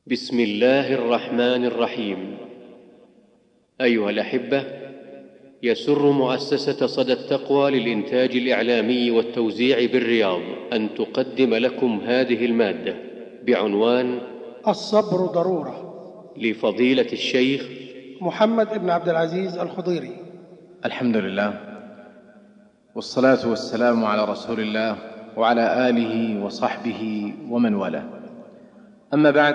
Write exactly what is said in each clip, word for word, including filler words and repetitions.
بسم الله الرحمن الرحيم. أيها الأحبة، يسر مؤسسة صدى التقوى للإنتاج الإعلامي والتوزيع بالرياض أن تقدم لكم هذه المادة بعنوان الصبر ضرورة، لفضيلة الشيخ محمد بن عبد العزيز الخضيري. الحمد لله، والصلاة والسلام على رسول الله وعلى آله وصحبه ومن والاه. أما بعد،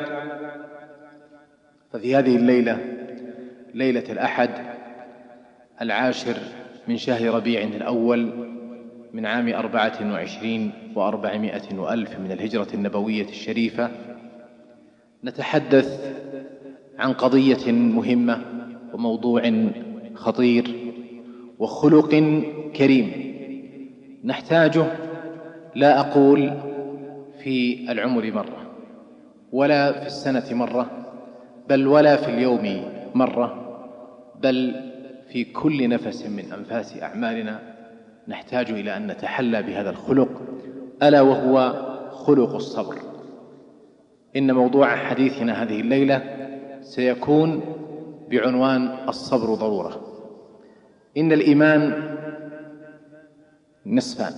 ففي هذه الليلة، ليلة الأحد العاشر من شهر ربيع الأول من عام أربعة وعشرين وأربعمائة وألف من الهجرة النبوية الشريفة، نتحدث عن قضية مهمة وموضوع خطير وخلق كريم نحتاجه، لا أقول في العمر مرة ولا في السنة مرة، بل ولا في اليوم مرة، بل في كل نفس من أنفاس أعمالنا نحتاج إلى أن نتحلى بهذا الخلق، ألا وهو خلق الصبر. إن موضوع حديثنا هذه الليلة سيكون بعنوان الصبر ضرورة. إن الإيمان نصفان: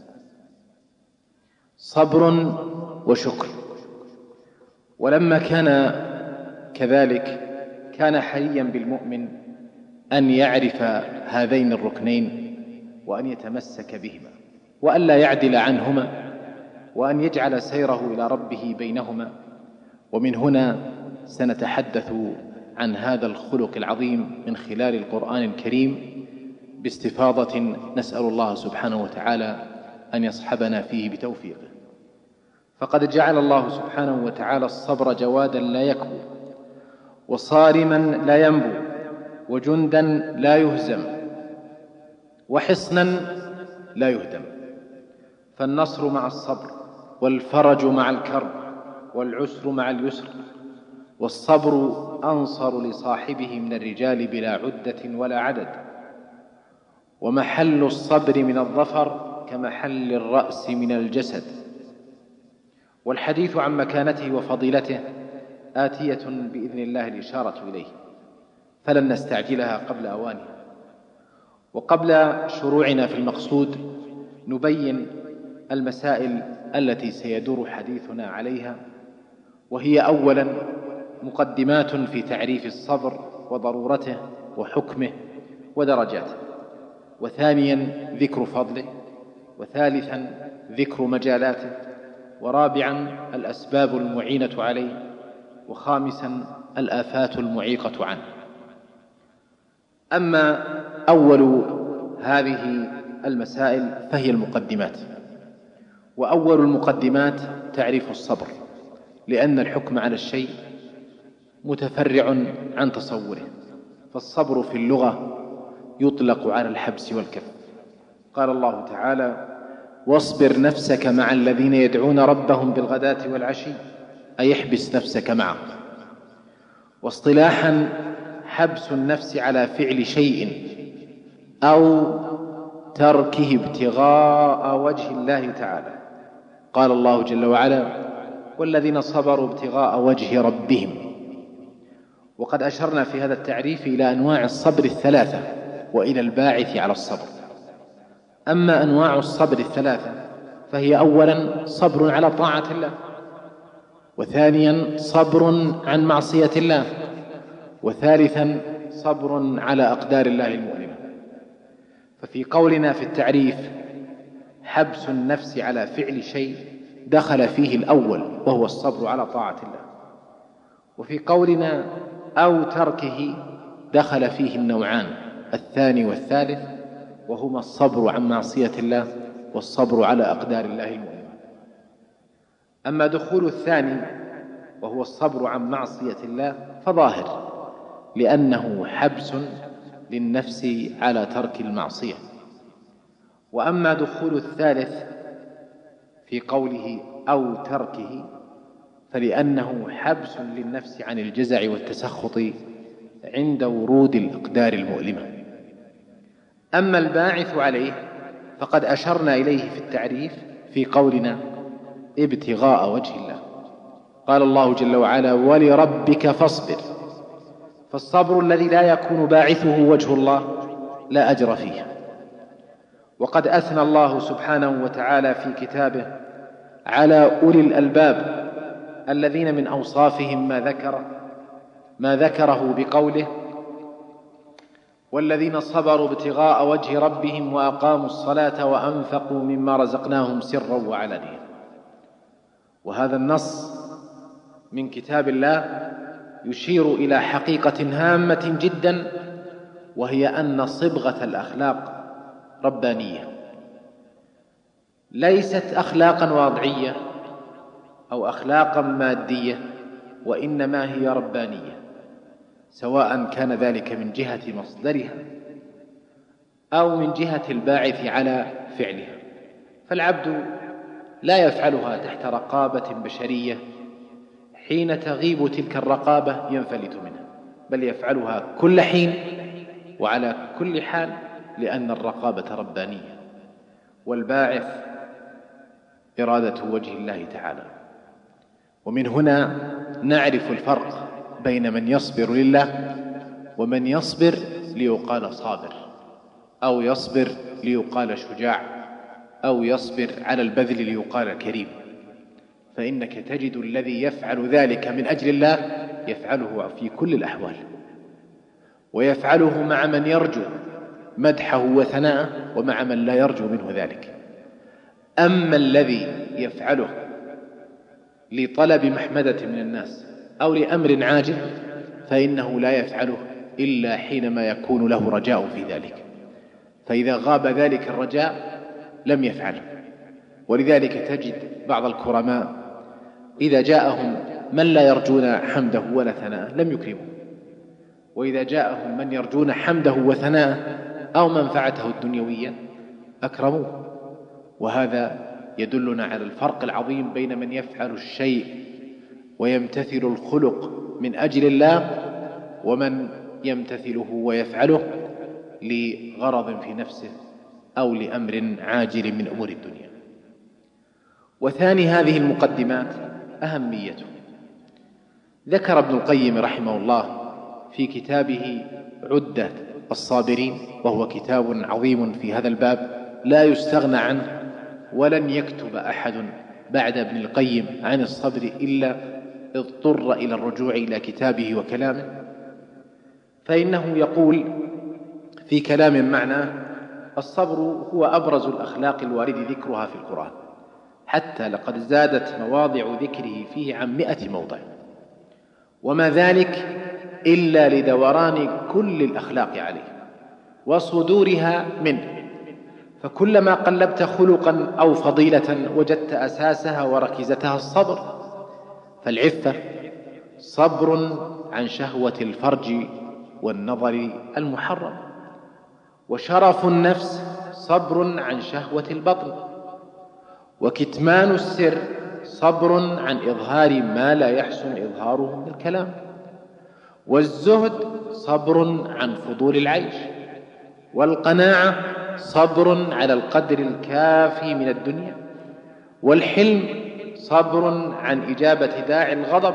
صبر وشكر. ولما كان كذلك كان حريا بالمؤمن أن يعرف هذين الركنين وأن يتمسك بهما وأن لا يعدل عنهما وأن يجعل سيره إلى ربه بينهما. ومن هنا سنتحدث عن هذا الخلق العظيم من خلال القرآن الكريم باستفاضة، نسأل الله سبحانه وتعالى أن يصحبنا فيه بتوفيقه. فقد جعل الله سبحانه وتعالى الصبر جوادا لا يكبو، وصارما لا ينبو، وجندا لا يهزم، وحصنا لا يهدم. فالنصر مع الصبر، والفرج مع الكرب، والعسر مع اليسر. والصبر أنصر لصاحبه من الرجال بلا عدة ولا عدد. ومحل الصبر من الظفر كمحل الرأس من الجسد. والحديث عن مكانته وفضيلته آتية بإذن الله الإشارة إليه، فلن نستعجلها قبل أوانها. وقبل شروعنا في المقصود نبين المسائل التي سيدور حديثنا عليها، وهي أولا مقدمات في تعريف الصبر وضرورته وحكمه ودرجاته، وثانيا ذكر فضله، وثالثا ذكر مجالاته، ورابعا الأسباب المعينة عليه، وخامسا الآفات المعيقة عنه. أما أول هذه المسائل فهي المقدمات. وأول المقدمات تعريف الصبر، لأن الحكم على الشيء متفرع عن تصوره. فالصبر في اللغة يطلق على الحبس والكف. قال الله تعالى: واصبر نفسك مع الذين يدعون ربهم بالغداة والعشي، أي احبس نفسك معهم. واصطلاحا حبس النفس على فعل شيء أو تركه ابتغاء وجه الله تعالى. قال الله جل وعلا: والذين صبروا ابتغاء وجه ربهم. وقد أشرنا في هذا التعريف إلى أنواع الصبر الثلاثة وإلى الباعث على الصبر. أما أنواع الصبر الثلاثة فهي أولا صبر على طاعة الله، وثانيا صبر عن معصية الله، وثالثا صبر على أقدار الله المؤلمة. ففي قولنا في التعريف حبس النفس على فعل شيء دخل فيه الأول وهو الصبر على طاعة الله، وفي قولنا أو تركه دخل فيه النوعان الثاني والثالث، وهما الصبر عن معصية الله والصبر على أقدار الله المؤلمة. أما دخول الثاني وهو الصبر عن معصية الله فظاهر، لأنه حبس للنفس على ترك المعصية. وأما دخول الثالث في قوله أو تركه فلأنه حبس للنفس عن الجزع والتسخط عند ورود الأقدار المؤلمة. أما الباعث عليه فقد أشرنا إليه في التعريف في قولنا ابتغاء وجه الله. قال الله جل وعلا: ولربك فاصبر. فالصبر الذي لا يكون باعثه وجه الله لا أجر فيه. وقد أثنى الله سبحانه وتعالى في كتابه على أولي الألباب الذين من أوصافهم ما ذكر ما ذكره بقوله: والذين صبروا ابتغاء وجه ربهم وأقاموا الصلاة وأنفقوا مما رزقناهم سرا وعلانية. وهذا النص من كتاب الله يشير إلى حقيقة هامة جدا، وهي أن صبغة الأخلاق ربانية، ليست أخلاقا واضعية أو أخلاقا مادية، وإنما هي ربانية، سواء كان ذلك من جهة مصدرها أو من جهة الباعث على فعلها. فالعبد لا يفعلها تحت رقابة بشرية، حين تغيب تلك الرقابة ينفلت منها، بل يفعلها كل حين وعلى كل حال، لأن الرقابة ربانية، والباعث إرادة وجه الله تعالى. ومن هنا نعرف الفرق بين من يصبر لله ومن يصبر ليقال صابر، أو يصبر ليقال شجاع، أو يصبر على البذل ليقال كريم. فإنك تجد الذي يفعل ذلك من أجل الله يفعله في كل الأحوال، ويفعله مع من يرجو مدحه وثناءه ومع من لا يرجو منه ذلك. أما الذي يفعله لطلب محمدة من الناس أو لأمر عاجل فإنه لا يفعله إلا حينما يكون له رجاء في ذلك، فإذا غاب ذلك الرجاء لم يفعله. ولذلك تجد بعض الكرماء إذا جاءهم من لا يرجون حمده ولا ثناءه لم يكرموا، وإذا جاءهم من يرجون حمده وثناءه أو منفعته الدنيوية أكرموه. وهذا يدلنا على الفرق العظيم بين من يفعل الشيء ويمتثل الخلق من أجل الله، ومن يمتثله ويفعله لغرض في نفسه أو لأمر عاجل من أمور الدنيا. وثاني هذه المقدمات أهميته. ذكر ابن القيم رحمه الله في كتابه عدة الصابرين، وهو كتاب عظيم في هذا الباب لا يستغنى عنه، ولن يكتب أحد بعد ابن القيم عن الصبر إلا اضطر إلى الرجوع إلى كتابه وكلامه. فإنه يقول في كلام معناه: الصبر هو أبرز الأخلاق الوارد ذكرها في القرآن، حتى لقد زادت مواضع ذكره فيه عن مئة موضع، وما ذلك إلا لدوران كل الأخلاق عليه وصدورها منه. فكلما قلبت خلقا أو فضيلة وجدت أساسها وركيزتها الصبر. فالعفة صبر عن شهوة الفرج والنظر المحرم، وشرف النفس صبر عن شهوة البطن، وكتمان السر صبر عن إظهار ما لا يحسن إظهاره من الكلام، والزهد صبر عن فضول العيش، والقناعة صبر على القدر الكافي من الدنيا، والحلم صبر عن إجابة داعي الغضب،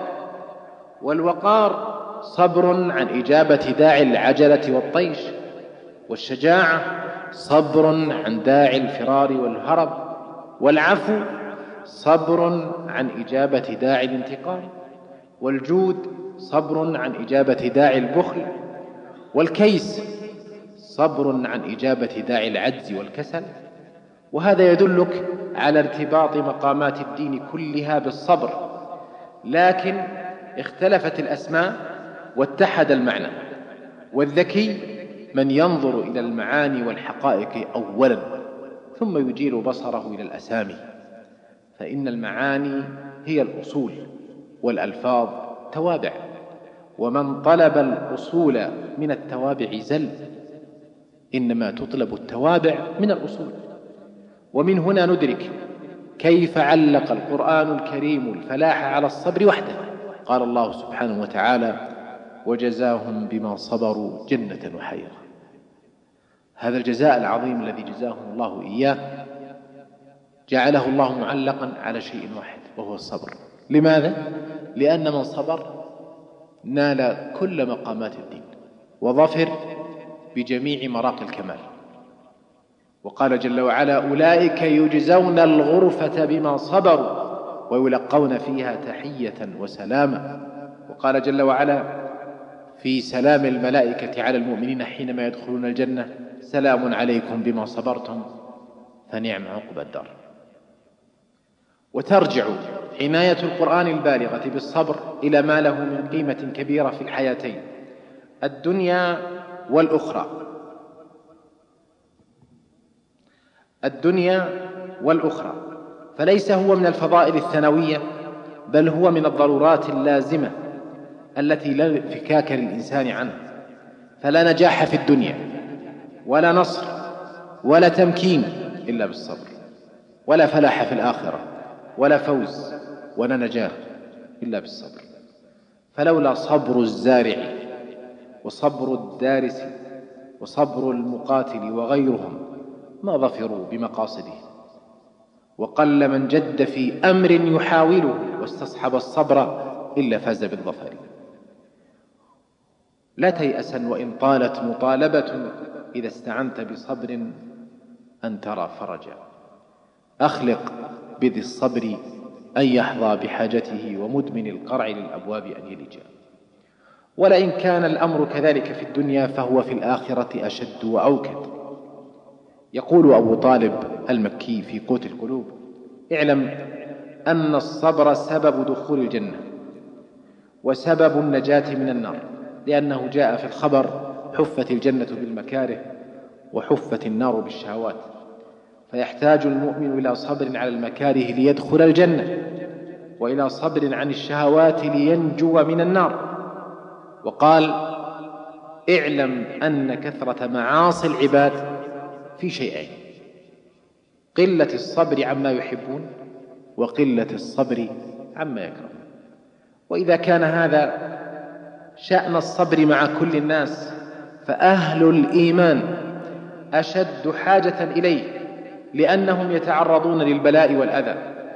والوقار صبر عن إجابة داعي العجلة والطيش، والشجاعة صبر عن داعي الفرار والهرب، والعفو صبر عن إجابة داعي الانتقام، والجود صبر عن إجابة داعي البخل، والكيس صبر عن إجابة داعي العجز والكسل. وهذا يدلك على ارتباط مقامات الدين كلها بالصبر، لكن اختلفت الأسماء واتحد المعنى. والذكي من ينظر إلى المعاني والحقائق أولا ثم يجير بصره إلى الأسامي، فإن المعاني هي الأصول والألفاظ توابع، ومن طلب الأصول من التوابع زل، إنما تطلب التوابع من الأصول. ومن هنا ندرك كيف علق القرآن الكريم الفلاح على الصبر وحده. قال الله سبحانه وتعالى: وجزاهم بما صبروا جنة وحريرا. هذا الجزاء العظيم الذي جزاهم الله إياه جعله الله معلقا على شيء واحد وهو الصبر. لماذا؟ لأن من صبر نال كل مقامات الدين وظفر بجميع مراقي الكمال. وقال جل وعلا: أولئك يجزون الغرفة بما صبروا ويلقون فيها تحية وسلاما. وقال جل وعلا في سلام الملائكة على المؤمنين حينما يدخلون الجنة: سلام عليكم بما صبرتم فنعم عقبى الدار. وترجع عناية القرآن البالغة بالصبر إلى ما له من قيمة كبيرة في الحياتين الدنيا والأخرى الدنيا والأخرى فليس هو من الفضائل الثانوية، بل هو من الضرورات اللازمة التي لا انفكاك للإنسان عنها. فلا نجاح في الدنيا ولا نصر ولا تمكين إلا بالصبر، ولا فلاح في الآخرة ولا فوز ولا نجاح إلا بالصبر. فلولا صبر الزارع وصبر الدارس وصبر المقاتل وغيرهم ما ظفروا بمقاصده. وقل من جد في أمر يحاوله واستصحب الصبر إلا فاز بالظفر. لا تيأسا وإن طالت مطالبة إذا استعنت بصبر أن ترى فرجا. أخلق بذي الصبر أن يحظى بحاجته ومدمن القرع للأبواب أن يلجا. ولئن كان الأمر كذلك في الدنيا فهو في الآخرة أشد وأوكد. يقول أبو طالب المكي في قوت القلوب: اعلم أن الصبر سبب دخول الجنة وسبب النجاة من النار، لأنه جاء في الخبر: حفت الجنة بالمكاره وحفت النار بالشهوات. فيحتاج المؤمن إلى صبر على المكاره ليدخل الجنة، وإلى صبر عن الشهوات لينجو من النار. وقال: اعلم أن كثرة معاصي العباد في شيئين: قلة الصبر عما يحبون وقلة الصبر عما يكرهون. وإذا كان هذا شأن الصبر مع كل الناس، فأهل الإيمان أشد حاجة إليه، لأنهم يتعرضون للبلاء والأذى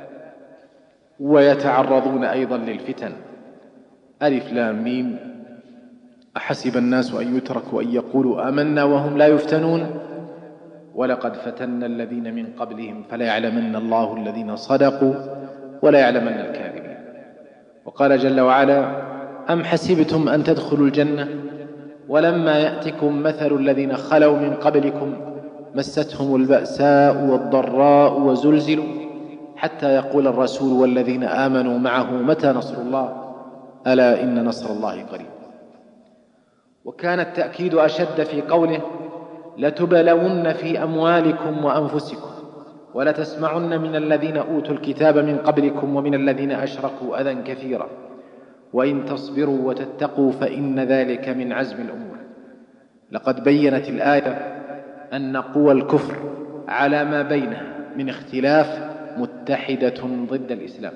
ويتعرضون أيضا للفتن. ألف لام ميم: أحسب الناس أن يتركوا أن يقولوا آمنا وهم لا يفتنون ولقد فتنا الذين من قبلهم فلا يعلمن الله الذين صدقوا ولا يعلمن الكاذبين. وقال جل وعلا: أم حسبتم أن تدخلوا الجنة ولما يأتكم مثل الذين خلوا من قبلكم مستهم البأساء والضراء وزلزلوا حتى يقول الرسول والذين آمنوا معه متى نصر الله ألا إن نصر الله قريب. وكان التأكيد أشد في قوله: لتبلون في أموالكم وأنفسكم ولتسمعن من الذين أوتوا الكتاب من قبلكم ومن الذين أشركوا أذى كثيرا وإن تصبروا وتتقوا فإن ذلك من عزم الأمور. لقد بيّنت الآية أن قوى الكفر على ما بينها من اختلاف متحدة ضد الإسلام،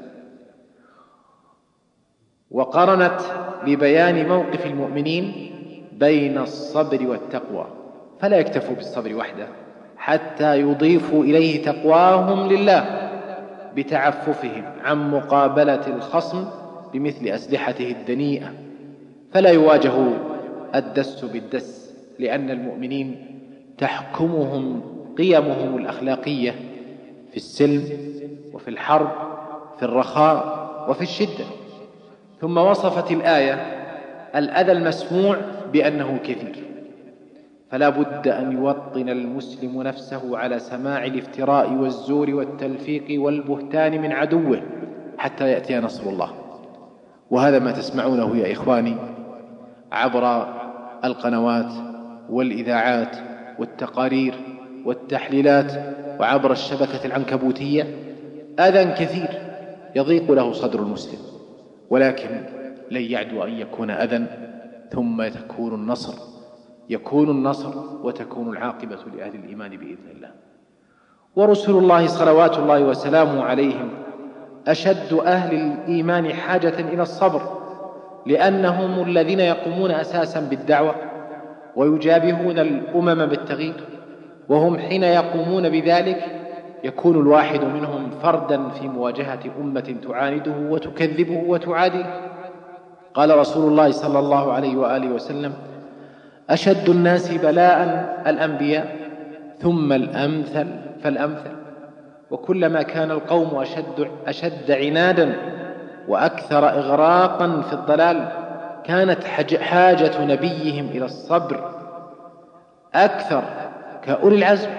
وقرنت ببيان موقف المؤمنين بين الصبر والتقوى، فلا يكتفوا بالصبر وحده حتى يضيفوا إليه تقواهم لله بتعففهم عن مقابلة الخصم بمثل أسلحته الدنيئة، فلا يواجه الدس بالدس، لأن المؤمنين تحكمهم قيمهم الأخلاقية في السلم وفي الحرب، في الرخاء وفي الشدة. ثم وصفت الآية الأذى المسموع بأنه كثير، فلا بد أن يوطن المسلم نفسه على سماع الافتراء والزور والتلفيق والبهتان من عدوه حتى يأتي نصر الله. وهذا ما تسمعونه يا إخواني عبر القنوات والإذاعات والتقارير والتحليلات وعبر الشبكة العنكبوتية، أذى كثير يضيق له صدر المسلم، ولكن لن يعدو أن يكون أذى ثم يكون النصر يكون النصر وتكون العاقبة لأهل الإيمان بإذن الله. ورسل الله صلوات الله وسلامه عليهم أشد أهل الإيمان حاجة إلى الصبر، لأنهم الذين يقومون أساسا بالدعوة ويجابهون الأمم بالتغيير، وهم حين يقومون بذلك يكون الواحد منهم فردا في مواجهة أمة تعانده وتكذبه وتعاديه. قال رسول الله صلى الله عليه وآله وسلم: أشد الناس بلاء الأنبياء ثم الأمثل فالأمثل، وكلما كان القوم أشد, أشد عنادا وأكثر إغراقا في الضلال كانت حاجة نبيهم إلى الصبر أكثر، كأولي العزم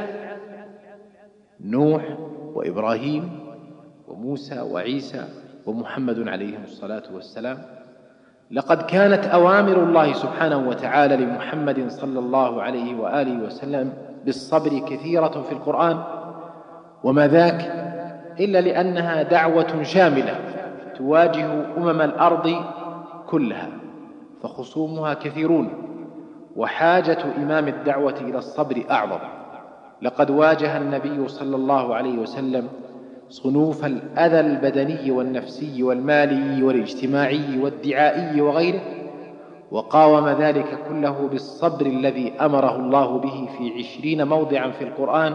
نوح وإبراهيم وموسى وعيسى ومحمد عليهم الصلاة والسلام. لقد كانت أوامر الله سبحانه وتعالى لمحمد صلى الله عليه وآله وسلم بالصبر كثيرة في القرآن، وما ذاك إلا لأنها دعوة شاملة تواجه أمم الأرض كلها، فخصومها كثيرون، وحاجة إمام الدعوة إلى الصبر أعظم. لقد واجه النبي صلى الله عليه وسلم صنوف الأذى البدني والنفسي والمالي والاجتماعي والدعائي وغيره، وقاوم ذلك كله بالصبر الذي أمره الله به في عشرين موضعا في القرآن،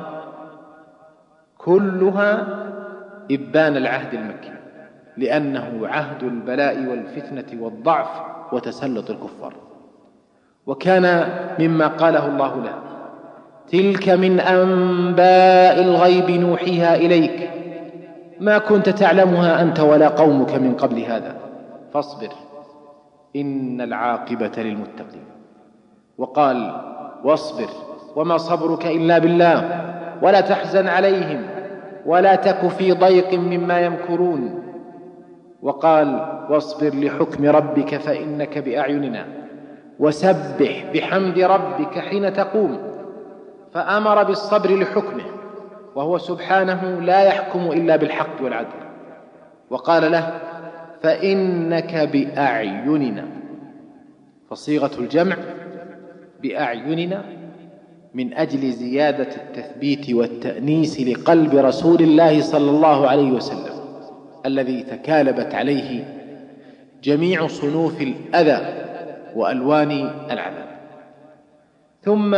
كلها إبان العهد المكي، لأنه عهد البلاء والفتنة والضعف وتسلط الكفار. وكان مما قاله الله له: تلك من أنباء الغيب نوحيها إليك ما كنت تعلمها أنت ولا قومك من قبل هذا فاصبر إن العاقبة للمتقين. وقال: واصبر وما صبرك إلا بالله ولا تحزن عليهم ولا تك في ضيق مما يمكرون. وقال: واصبر لحكم ربك فإنك بأعيننا وسبح بحمد ربك حين تقوم. فأمر بالصبر لحكمه، وهو سبحانه لا يحكم إلا بالحق والعدل. وقال له: فإنك بأعيننا، فصيغة الجمع بأعيننا من أجل زيادة التثبيت والتأنيس لقلب رسول الله صلى الله عليه وسلم الذي تكالبت عليه جميع صنوف الأذى وألوان العذاب. ثم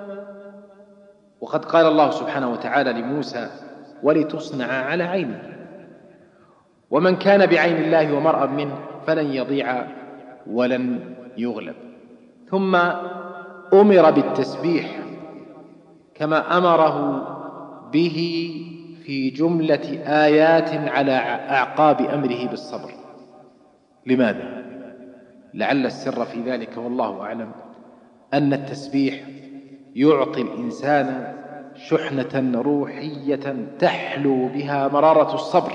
وقد قال الله سبحانه وتعالى لموسى: ولتصنع على عيني. ومن كان بعين الله ومرأى منه فلن يضيع ولن يغلب. ثم أمر بالتسبيح كما أمره به في جملة آيات على أعقاب أمره بالصبر. لماذا؟ لعل السر في ذلك والله أعلم أن التسبيح يعطي الإنسان شحنة روحية تحلو بها مرارة الصبر.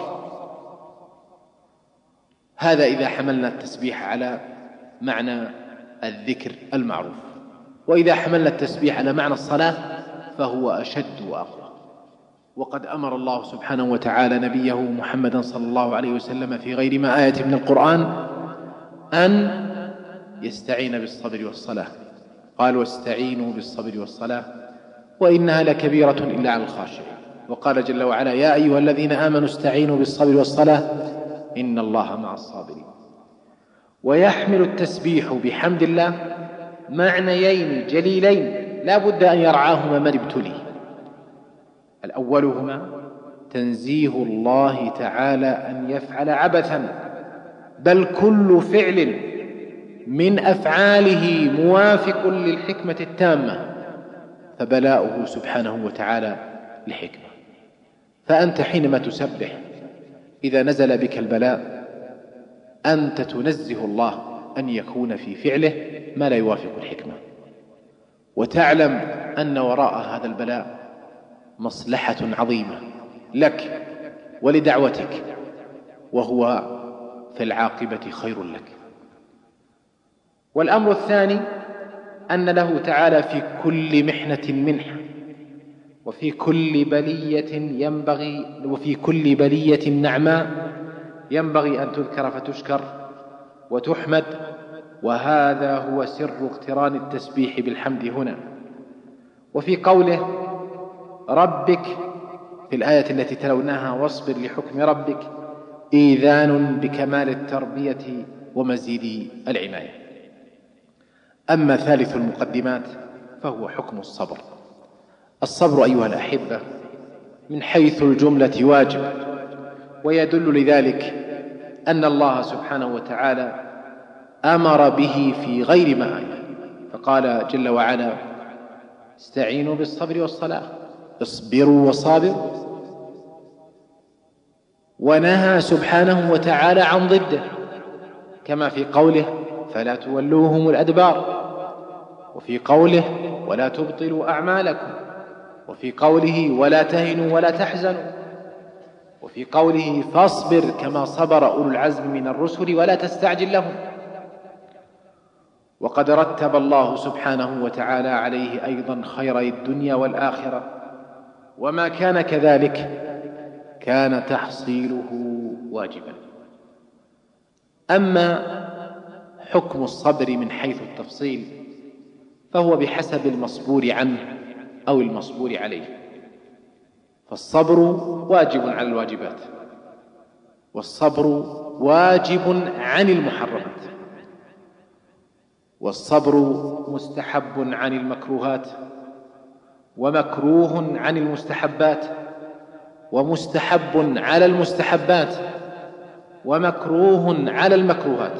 هذا إذا حملنا التسبيح على معنى الذكر المعروف، وإذا حملنا التسبيح على معنى الصلاة فهو أشد وأقوى. وقد أمر الله سبحانه وتعالى نبيه محمدا صلى الله عليه وسلم في غير ما آية من القرآن أن يستعين بالصبر والصلاة. قال: واستعينوا بالصبر والصلاة وإنها لكبيرة إلا على الخاشعين. وقال جل وعلا: يا أيها الذين آمنوا استعينوا بالصبر والصلاة إن الله مع الصابرين. ويحمل التسبيح بحمد الله معنيين جليلين لا بد أن يرعاهما من ابتلي. الأولهما تنزيه الله تعالى أن يفعل عبثا، بل كل فعل من أفعاله موافق للحكمة التامة، فبلاؤه سبحانه وتعالى لحكمة. فأنت حينما تسبح إذا نزل بك البلاء أنت تنزه الله أن يكون في فعله ما لا يوافق الحكمة، وتعلم أن وراء هذا البلاء مصلحة عظيمة لك ولدعوتك، وهو في العاقبة خير لك. والأمر الثاني أن له تعالى في كل محنة منحة، وفي كل بلية ينبغي وفي كل بلية نعماء ينبغي أن تذكر فتشكر وتحمد. وهذا هو سر اقتران التسبيح بالحمد هنا. وفي قوله ربك في الآية التي تلوناها: واصبر لحكم ربك، إيذان بكمال التربية ومزيد العناية. أما ثالث المقدمات فهو حكم الصبر. الصبر أيها الأحبة من حيث الجملة واجب، ويدل لذلك أن الله سبحانه وتعالى أمر به في غير ما آية، فقال جل وعلا: استعينوا بالصبر والصلاة، اصبروا وصابروا. ونهى سبحانه وتعالى عن ضده، كما في قوله: فلا تولوهم الأدبار، وفي قوله: ولا تبطلوا أعمالكم، وفي قوله: ولا تهنوا ولا تحزنوا، وفي قوله: فاصبر كما صبر أولو العزم من الرسل ولا تستعجل لهم. وقد رتب الله سبحانه وتعالى عليه أيضا خيري الدنيا والآخرة، وما كان كذلك كان تحصيله واجبا. أما حكم الصبر من حيث التفصيل فهو بحسب المصبور عنه أو المصبور عليه، فالصبر واجب على الواجبات، والصبر واجب عن المحرمات، والصبر مستحب عن المكروهات، ومكروه عن المستحبات، ومستحب على المستحبات، ومكروه على المكروهات.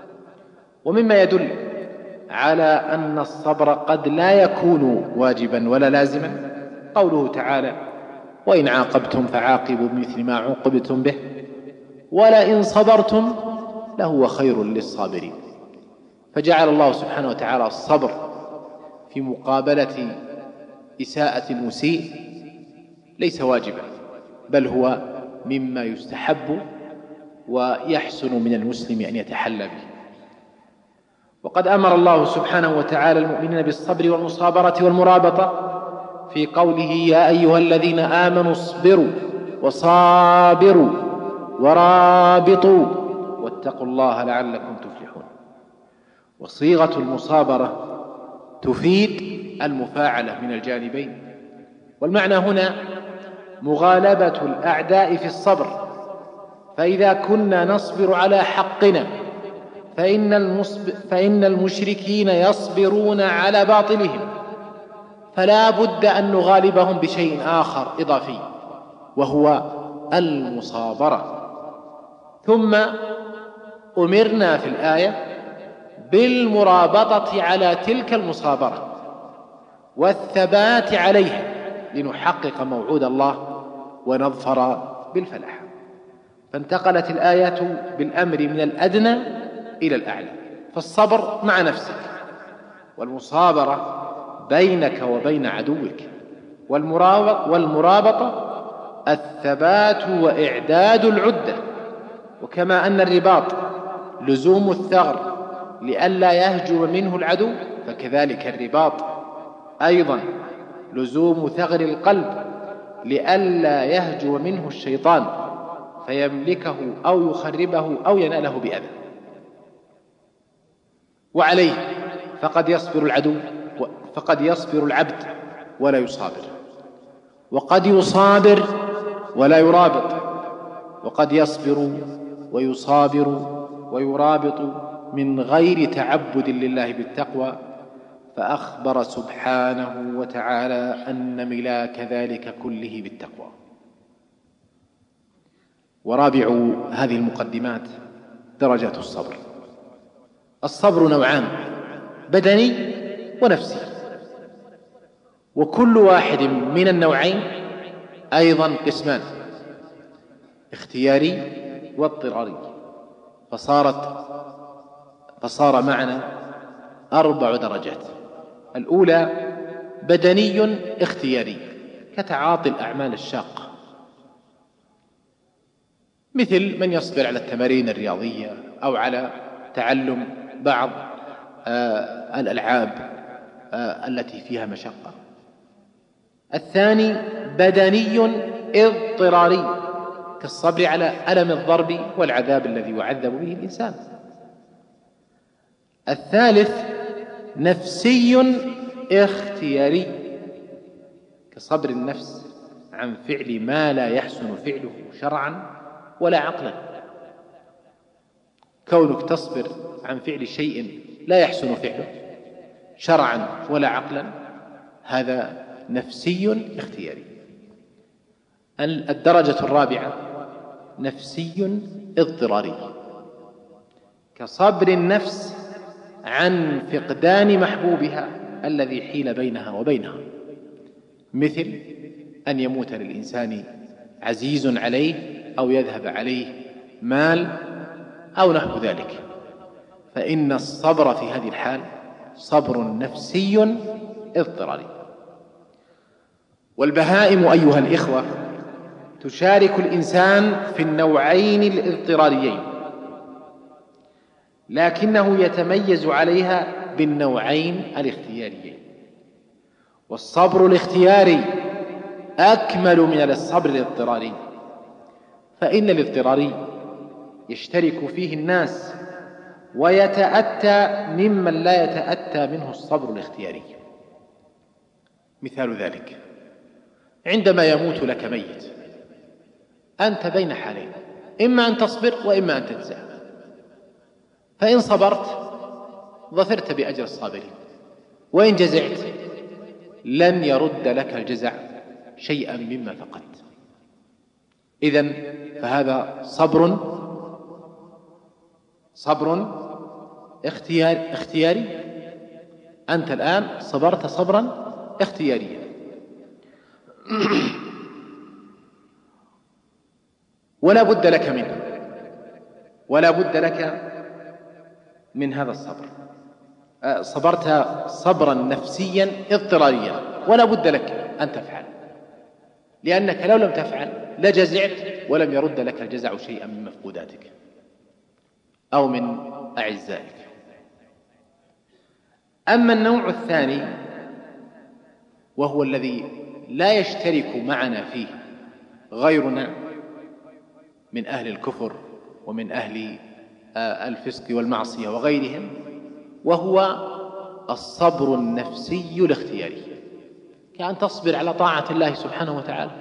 ومما يدل على أن الصبر قد لا يكون واجبا ولا لازما قوله تعالى: وإن عاقبتم فعاقبوا بمثل ما عوقبتم به ولئن صبرتم لهو خير للصابرين. فجعل الله سبحانه وتعالى الصبر في مقابلة إساءة المسيء ليس واجبا، بل هو مما يستحب ويحسن من المسلم أن يتحلى به. وقد أمر الله سبحانه وتعالى المؤمنين بالصبر والمصابرة والمرابطة في قوله: يا أيها الذين آمنوا اصبروا وصابروا ورابطوا واتقوا الله لعلكم تفلحون. وصيغة المصابرة تفيد المفاعلة من الجانبين، والمعنى هنا مغالبة الأعداء في الصبر، فإذا كنا نصبر على حقنا فإن, فإن المشركين يصبرون على باطلهم، فلا بد أن نغالبهم بشيء آخر إضافي وهو المصابرة. ثم أمرنا في الآية بالمرابطة على تلك المصابرة والثبات عليها لنحقق موعود الله ونظفر بالفلاح. فانتقلت الآيات بالأمر من الأدنى إلى الأعلى، فالصبر مع نفسك، والمصابرة بينك وبين عدوك، والمرابطة الثبات وإعداد العدة. وكما أن الرباط لزوم الثغر لئلا يهجم منه العدو، فكذلك الرباط أيضا لزوم ثغر القلب لئلا يهجم منه الشيطان فيملكه أو يخربه أو يناله بأذى. وعليه فقد يصبر العدو فقد يصبر العبد ولا يصابر، وقد يصابر ولا يرابط، وقد يصبر ويصابر ويرابط من غير تعبد لله بالتقوى. فأخبر سبحانه وتعالى أن ملاك ذلك كله بالتقوى. ورابع هذه المقدمات درجات الصبر. الصبر نوعان: بدني ونفسي، وكل واحد من النوعين أيضا قسمان: اختياري واضطراري. فصارت فصار معنا أربع درجات. الأولى بدني اختياري، كتعاطي الأعمال الشاقة، مثل من يصبر على التمارين الرياضية أو على تعلم بعض آه الألعاب آه التي فيها مشقة. الثاني بدني اضطراري، كالصبر على ألم الضرب والعذاب الذي يعذب به الإنسان. الثالث نفسي اختياري، كصبر النفس عن فعل ما لا يحسن فعله شرعا ولا عقلا. كونك تصبر عن فعل شيء لا يحسن فعله شرعا ولا عقلا، هذا نفسي اختياري. الدرجة الرابعة نفسي اضطراري، كصبر النفس عن فقدان محبوبها الذي حيل بينها وبينها، مثل أن يموت للإنسان عزيز عليه أو يذهب عليه مال أو نحو ذلك، فإن الصبر في هذه الحال صبر نفسي اضطراري. والبهائم أيها الإخوة تشارك الإنسان في النوعين الاضطراريين، لكنه يتميز عليها بالنوعين الاختياريين. والصبر الاختياري أكمل من الصبر الاضطراري، فإن الاضطراري يشترك فيه الناس ويتأتى ممن لا يتأتى منه الصبر الاختياري. مثال ذلك عندما يموت لك ميت، أنت بين حالين، إما أن تصبر وإما أن تجزع، فإن صبرت ظفرت بأجر الصابرين، وإن جزعت لن يرد لك الجزع شيئا مما فقدت. إذن فهذا صبر صبر اختيار اختياري، أنت الآن صبرت صبرا اختياريا. ولا بد لك منه، ولا بد لك من هذا الصبر. صبرت صبرا نفسيا اضطراريا، ولا بد لك أن تفعل، لأنك لو لم تفعل لجزعت ولم يرد لك الجزع شيئا من مفقوداتك أو من أعزائك. أما النوع الثاني وهو الذي لا يشترك معنا فيه غيرنا من أهل الكفر ومن أهل الفسق والمعصية وغيرهم، وهو الصبر النفسي الاختياري، كأن تصبر على طاعة الله سبحانه وتعالى،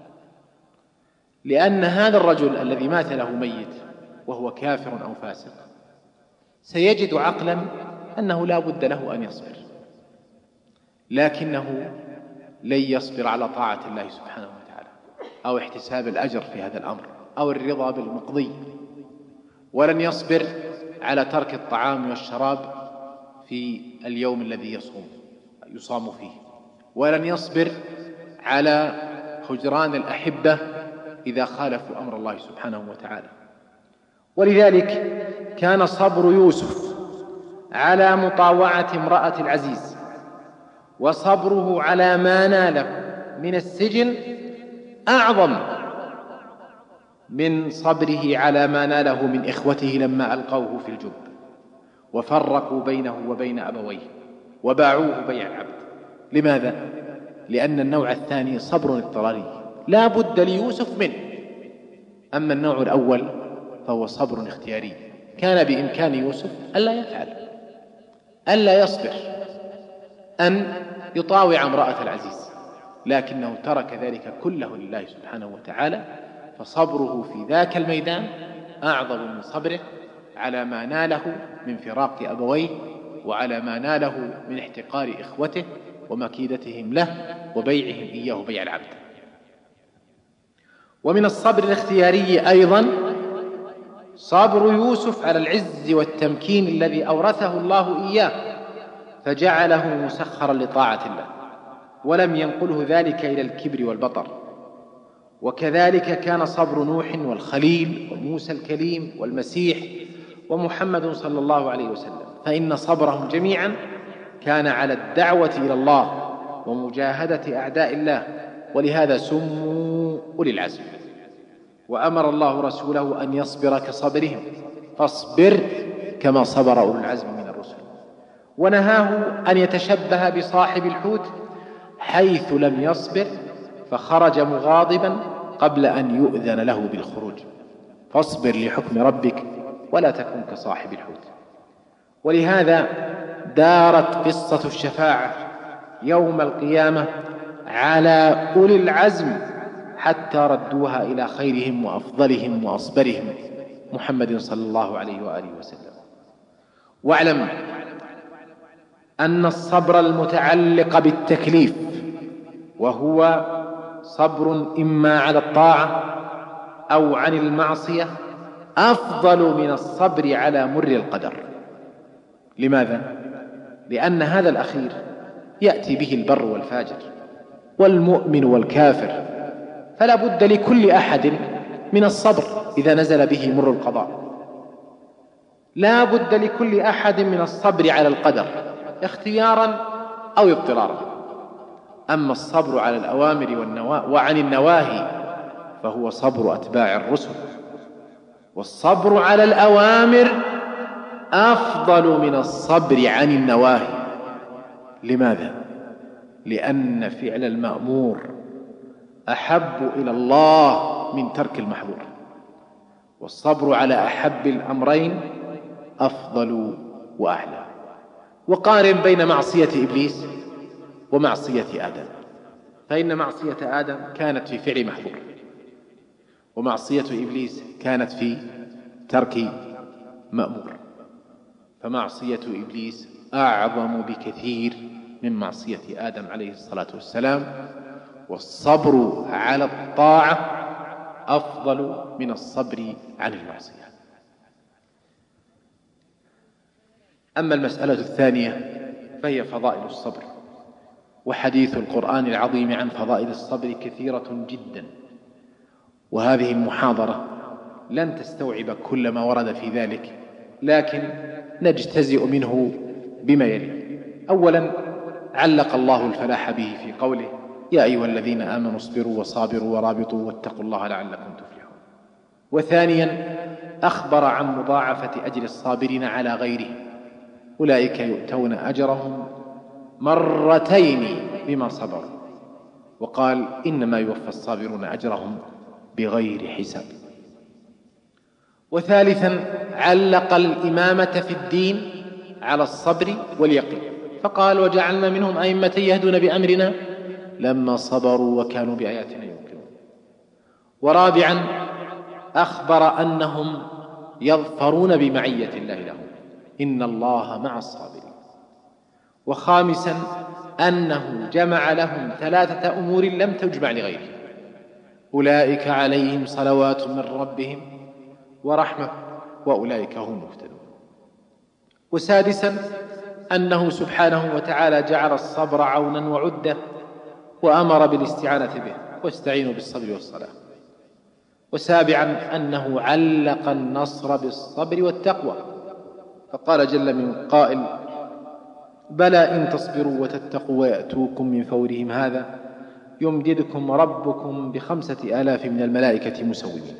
لأن هذا الرجل الذي مات له ميت وهو كافر أو فاسق سيجد عقلا أنه لا بد له أن يصبر، لكنه لن يصبر على طاعة الله سبحانه وتعالى أو احتساب الأجر في هذا الأمر أو الرضا بالمقضي، ولن يصبر على ترك الطعام والشراب في اليوم الذي يصوم يصام فيه، ولن يصبر على هجران الأحبة إذا خالفوا أمر الله سبحانه وتعالى. ولذلك كان صبر يوسف على مطاوعة امرأة العزيز وصبره على ما ناله من السجن أعظم من صبره على ما ناله من إخوته لما ألقوه في الجب وفرقوا بينه وبين أبويه وباعوه بيع العبد. لماذا؟ لأن النوع الثاني صبر اضطراري لا بد ليوسف منه، أما النوع الأول فهو صبر اختياري. كان بإمكان يوسف ألا يفعل، ألا يصبر أن يطاوع امرأة العزيز، لكنه ترك ذلك كله لله سبحانه وتعالى، فصبره في ذاك الميدان أعظم من صبره على ما ناله من فراق أبويه وعلى ما ناله من احتقار إخوته ومكيدتهم له وبيعهم إياه بيع العبد. ومن الصبر الاختياري أيضا صبر يوسف على العز والتمكين الذي أورثه الله إياه فجعله مسخرا لطاعة الله ولم ينقله ذلك إلى الكبر والبطر. وكذلك كان صبر نوح والخليل وموسى الكليم والمسيح ومحمد صلى الله عليه وسلم، فإن صبرهم جميعا كان على الدعوة إلى الله ومجاهدة أعداء الله، ولهذا سموا أولي العزم. وأمر الله رسوله أن يصبر كصبرهم، فاصبر كما صبر أولو العزم من الرسل، ونهاه أن يتشبه بصاحب الحوت حيث لم يصبر فخرج مغاضبا قبل أن يؤذن له بالخروج، فاصبر لحكم ربك ولا تكن كصاحب الحوت. ولهذا دارت قصة الشفاعة يوم القيامة على أولي العزم حتى ردوها إلى خيرهم وأفضلهم وأصبرهم محمد صلى الله عليه وآله وسلم. واعلم أن الصبر المتعلق بالتكليف وهو صبر إما على الطاعة أو عن المعصية أفضل من الصبر على مر القدر. لماذا؟ لأن هذا الأخير يأتي به البر والفاجر والمؤمن والكافر، فلا بد لكل أحد من الصبر إذا نزل به مر القضاء. لا بد لكل أحد من الصبر على القدر اختيارا أو اضطرارا. أما الصبر على الأوامر والنوا... وعن النواهي فهو صبر أتباع الرسل، والصبر على الأوامر أفضل من الصبر عن النواهي. لماذا؟ لأن فعل المأمور أحب إلى الله من ترك المحظور، والصبر على أحب الأمرين أفضل وأعلى. وقارن بين معصية إبليس ومعصية آدم، فإن معصية آدم كانت في فعل محظور، ومعصية إبليس كانت في ترك مأمور. فمعصية إبليس أعظم بكثير من معصية آدم عليه الصلاة والسلام، والصبر على الطاعة أفضل من الصبر عن المعصية. أما المسألة الثانية فهي فضائل الصبر، وحديث القرآن العظيم عن فضائل الصبر كثيرة جدا، وهذه المحاضرة لن تستوعب كل ما ورد في ذلك، لكن نجتزئ منه بما يلي. أولا، علق الله الفلاح به في قوله: يا أيها الذين آمنوا اصبروا وصابروا ورابطوا واتقوا الله لعلكم تفلحون. وثانيا، أخبر عن مضاعفة أجر الصابرين على غيرهم، أولئك يؤتون أجرهم مرتين بما صبروا، وقال: إنما يوفى الصابرون أجرهم بغير حساب. وثالثا، علق الإمامة في الدين على الصبر واليقين، فقال: وجعلنا منهم أئمة يهدون بأمرنا لما صبروا وكانوا بآياتنا يوقنون. ورابعا، أخبر أنهم يظفرون بمعية الله لهم، إن الله مع الصابرين. وخامسا، أنه جمع لهم ثلاثة أمور لم تجمع لغيرهم، أولئك عليهم صلوات من ربهم ورحمة وأولئك هم المهتدون. وسادسا، أنه سبحانه وتعالى جعل الصبر عونا وعدة، وأمر بالاستعانة به، واستعينوا بالصبر والصلاة. وسابعا، أنه علق النصر بالصبر والتقوى، فقال جل من قائل: بلى إن تصبروا وتتقوا ويأتوكم من فورهم هذا يمددكم ربكم بخمسة آلاف من الملائكة مسومين.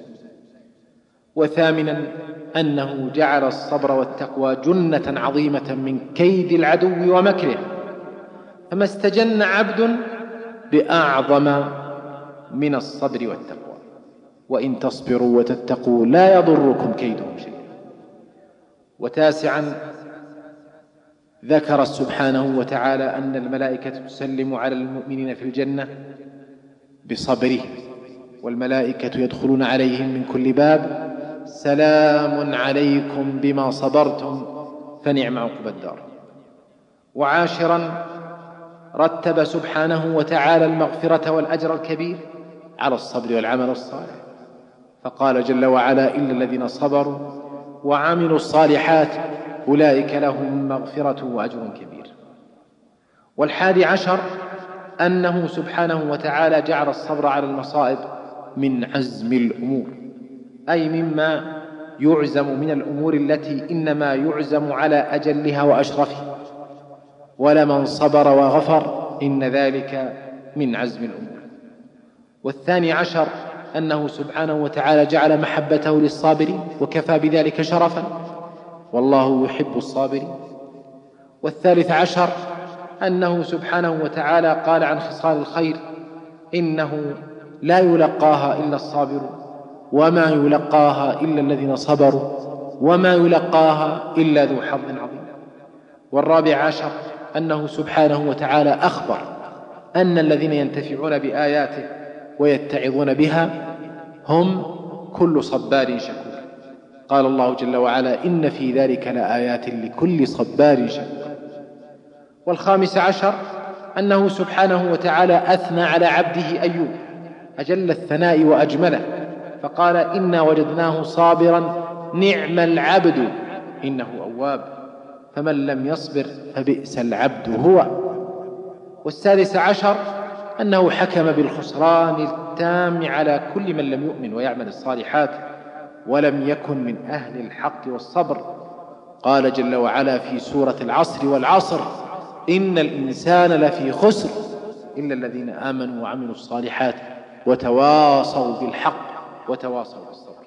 وثامنا، أنه جعل الصبر والتقوى جنة عظيمة من كيد العدو ومكره، فما استجن عبد بأعظم من الصبر والتقوى، وإن تصبروا وتتقوا لا يضركم كيدهم شيئا. وتاسعا، ذكر سبحانه وتعالى أن الملائكة تسلم على المؤمنين في الجنة بصبرهم، والملائكة يدخلون عليهم من كل باب سلام عليكم بما صبرتم فنعم عقبى الدار. وعاشرا، رتب سبحانه وتعالى المغفرة والأجر الكبير على الصبر والعمل الصالح، فقال جل وعلا: إلا الذين صبروا وعملوا الصالحات أولئك لهم مغفرة وأجر كبير. والحادي عشر، أنه سبحانه وتعالى جعل الصبر على المصائب من عزم الأمور، أي مما يعزم من الأمور التي إنما يعزم على أجلها وأشرفها، ولمن صبر وغفر إن ذلك من عزم الأمور. والثاني عشر، أنه سبحانه وتعالى جعل محبته للصابرين، وكفى بذلك شرفا، والله يحب الصابرين. والثالث عشر، أنه سبحانه وتعالى قال عن خصال الخير: إنه لا يلقاها إلا الصابرون، وما يلقاها إلا الذين صبروا، وما يلقاها إلا ذو حظ عظيم. والرابع عشر، أنه سبحانه وتعالى أخبر أن الذين ينتفعون بآياته ويتعظون بها هم كل صبار شكور. قال الله جل وعلا: إن في ذلك لآيات لكل صبار شكور. والخامس عشر، أنه سبحانه وتعالى أثنى على عبده أيوب أجل الثناء وأجمله، فقال إنا وجدناه صابرا نعم العبد إنه أواب، فمن لم يصبر فبئس العبد هو. والسادس عشر أنه حكم بالخسران التام على كل من لم يؤمن ويعمل الصالحات ولم يكن من أهل الحق والصبر. قال جل وعلا في سورة العصر والعصر إن الإنسان لفي خسر إلا الذين آمنوا وعملوا الصالحات وتواصوا بالحق وتواصوا بالصبر.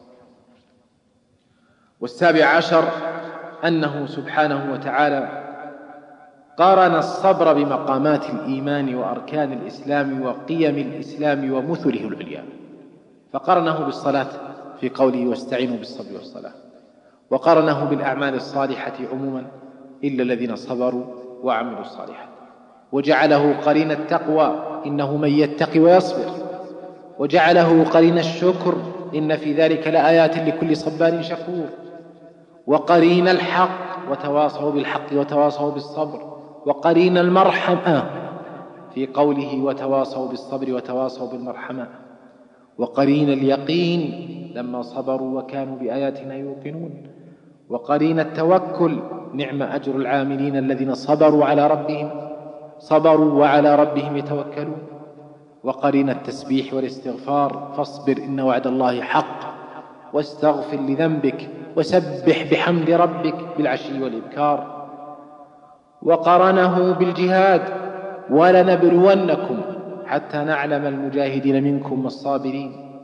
والسابع عشر أنه سبحانه وتعالى قارن الصبر بمقامات الإيمان وأركان الإسلام وقيم الإسلام ومثله العليا، فقارنه بالصلاة في قوله واستعينوا بالصبر والصلاة، وقارنه بالأعمال الصالحة عموما إلا الذين صبروا وعملوا الصالحات، وجعله قرين التقوى إنه من يتقي ويصبر، وجعله قرين الشكر إن في ذلك لآيات لكل صبار شكور، وقرين الحق وتواصوا بالحق وتواصوا بالصبر، وقرين المرحمة في قوله وتواصوا بالصبر وتواصوا بالمرحمة، وقرين اليقين لما صبروا وكانوا بآياتنا يوقنون، وقرين التوكل نعم أجر العاملين الذين صبروا على ربهم صبروا وعلى ربهم يتوكلون، وقرين التسبيح والاستغفار فاصبر إن وعد الله حق واستغفر لذنبك وسبح بحمد ربك بالعشي والإبكار، وقرنه بالجهاد ولنبلونكم حتى نعلم المجاهدين منكم والصابرين.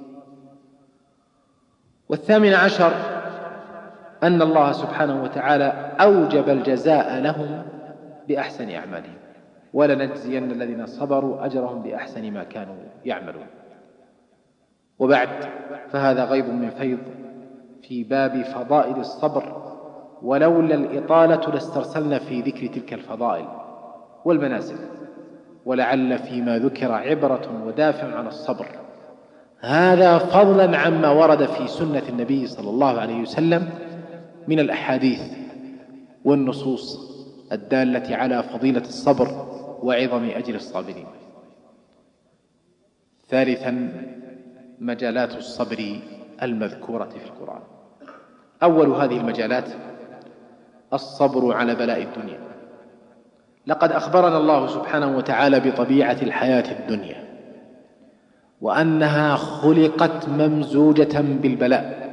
والثامن عشر أن الله سبحانه وتعالى أوجب الجزاء لهم بأحسن أعمالهم ولنجزين الذين صبروا أجرهم بأحسن ما كانوا يعملون. وبعد فهذا غيض من فيض في باب فضائل الصبر، ولولا الإطالة لاسترسلنا في ذكر تلك الفضائل والمنازل، ولعل فيما ذكر عبرة ودافع عن الصبر، هذا فضلا عما ورد في سنة النبي صلى الله عليه وسلم من الأحاديث والنصوص الدالة على فضيلة الصبر وعظم أجر الصابرين. ثالثا مجالات الصبر المذكورة في القرآن. أول هذه المجالات الصبر على بلاء الدنيا. لقد أخبرنا الله سبحانه وتعالى بطبيعة الحياة الدنيا وأنها خلقت ممزوجة بالبلاء،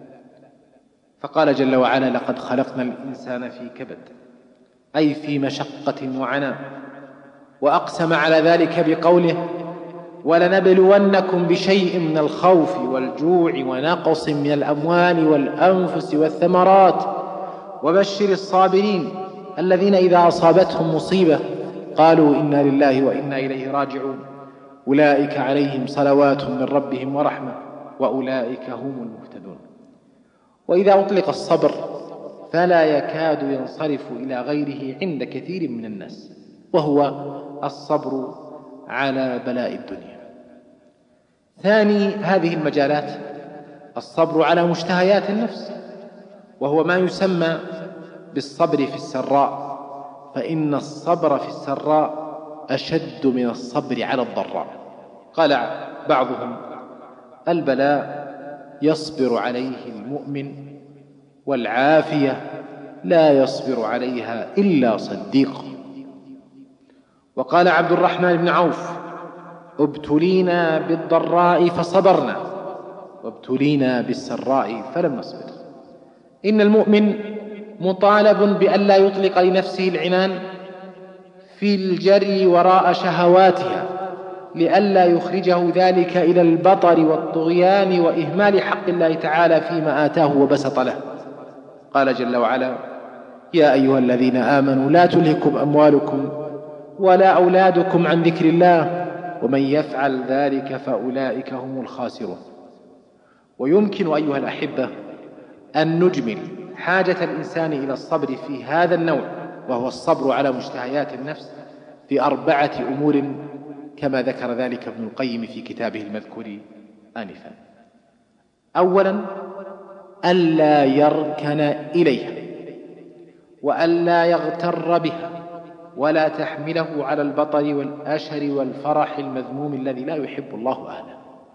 فقال جل وعلا لقد خلقنا الإنسان في كبد أي في مشقة وعناء، وأقسم على ذلك بقوله ولنبلونكم بشيء من الخوف والجوع ونقص من الأموال والأنفس والثمرات وبشر الصابرين الذين إذا أصابتهم مصيبة قالوا إنا لله وإنا إليه راجعون أولئك عليهم صلوات من ربهم ورحمة وأولئك هم المهتدون. وإذا أطلق الصبر فلا يكاد ينصرف إلى غيره عند كثير من الناس، وهو الصبر على بلاء الدنيا. ثاني هذه المجالات الصبر على مشتهيات النفس، وهو ما يسمى بالصبر في السراء، فإن الصبر في السراء أشد من الصبر على الضراء. قال بعضهم البلاء يصبر عليه المؤمن والعافية لا يصبر عليها إلا صديق. وقال عبد الرحمن بن عوف ابتلينا بالضراء فصبرنا وابتلينا بالسراء فلم نصبر. إن المؤمن مطالب بأن لا يطلق لنفسه العنان في الجري وراء شهواتها لئلا يخرجه ذلك إلى البطر والطغيان وإهمال حق الله تعالى فيما آتاه وبسط له. قال جل وعلا يا أيها الذين آمنوا لا تلهكم أموالكم ولا أولادكم عن ذكر الله ومن يفعل ذلك فأولئك هم الخاسرون. ويمكن أيها الأحبة أن نجمل حاجة الإنسان إلى الصبر في هذا النوع، وهو الصبر على مشتهيات النفس، في أربعة أمور كما ذكر ذلك ابن القيم في كتابه المذكور آنفا. أولا ألا يركن إليها وألا يغتر بها ولا تحمله على البطر والأشر والفرح المذموم الذي لا يحب الله أهله.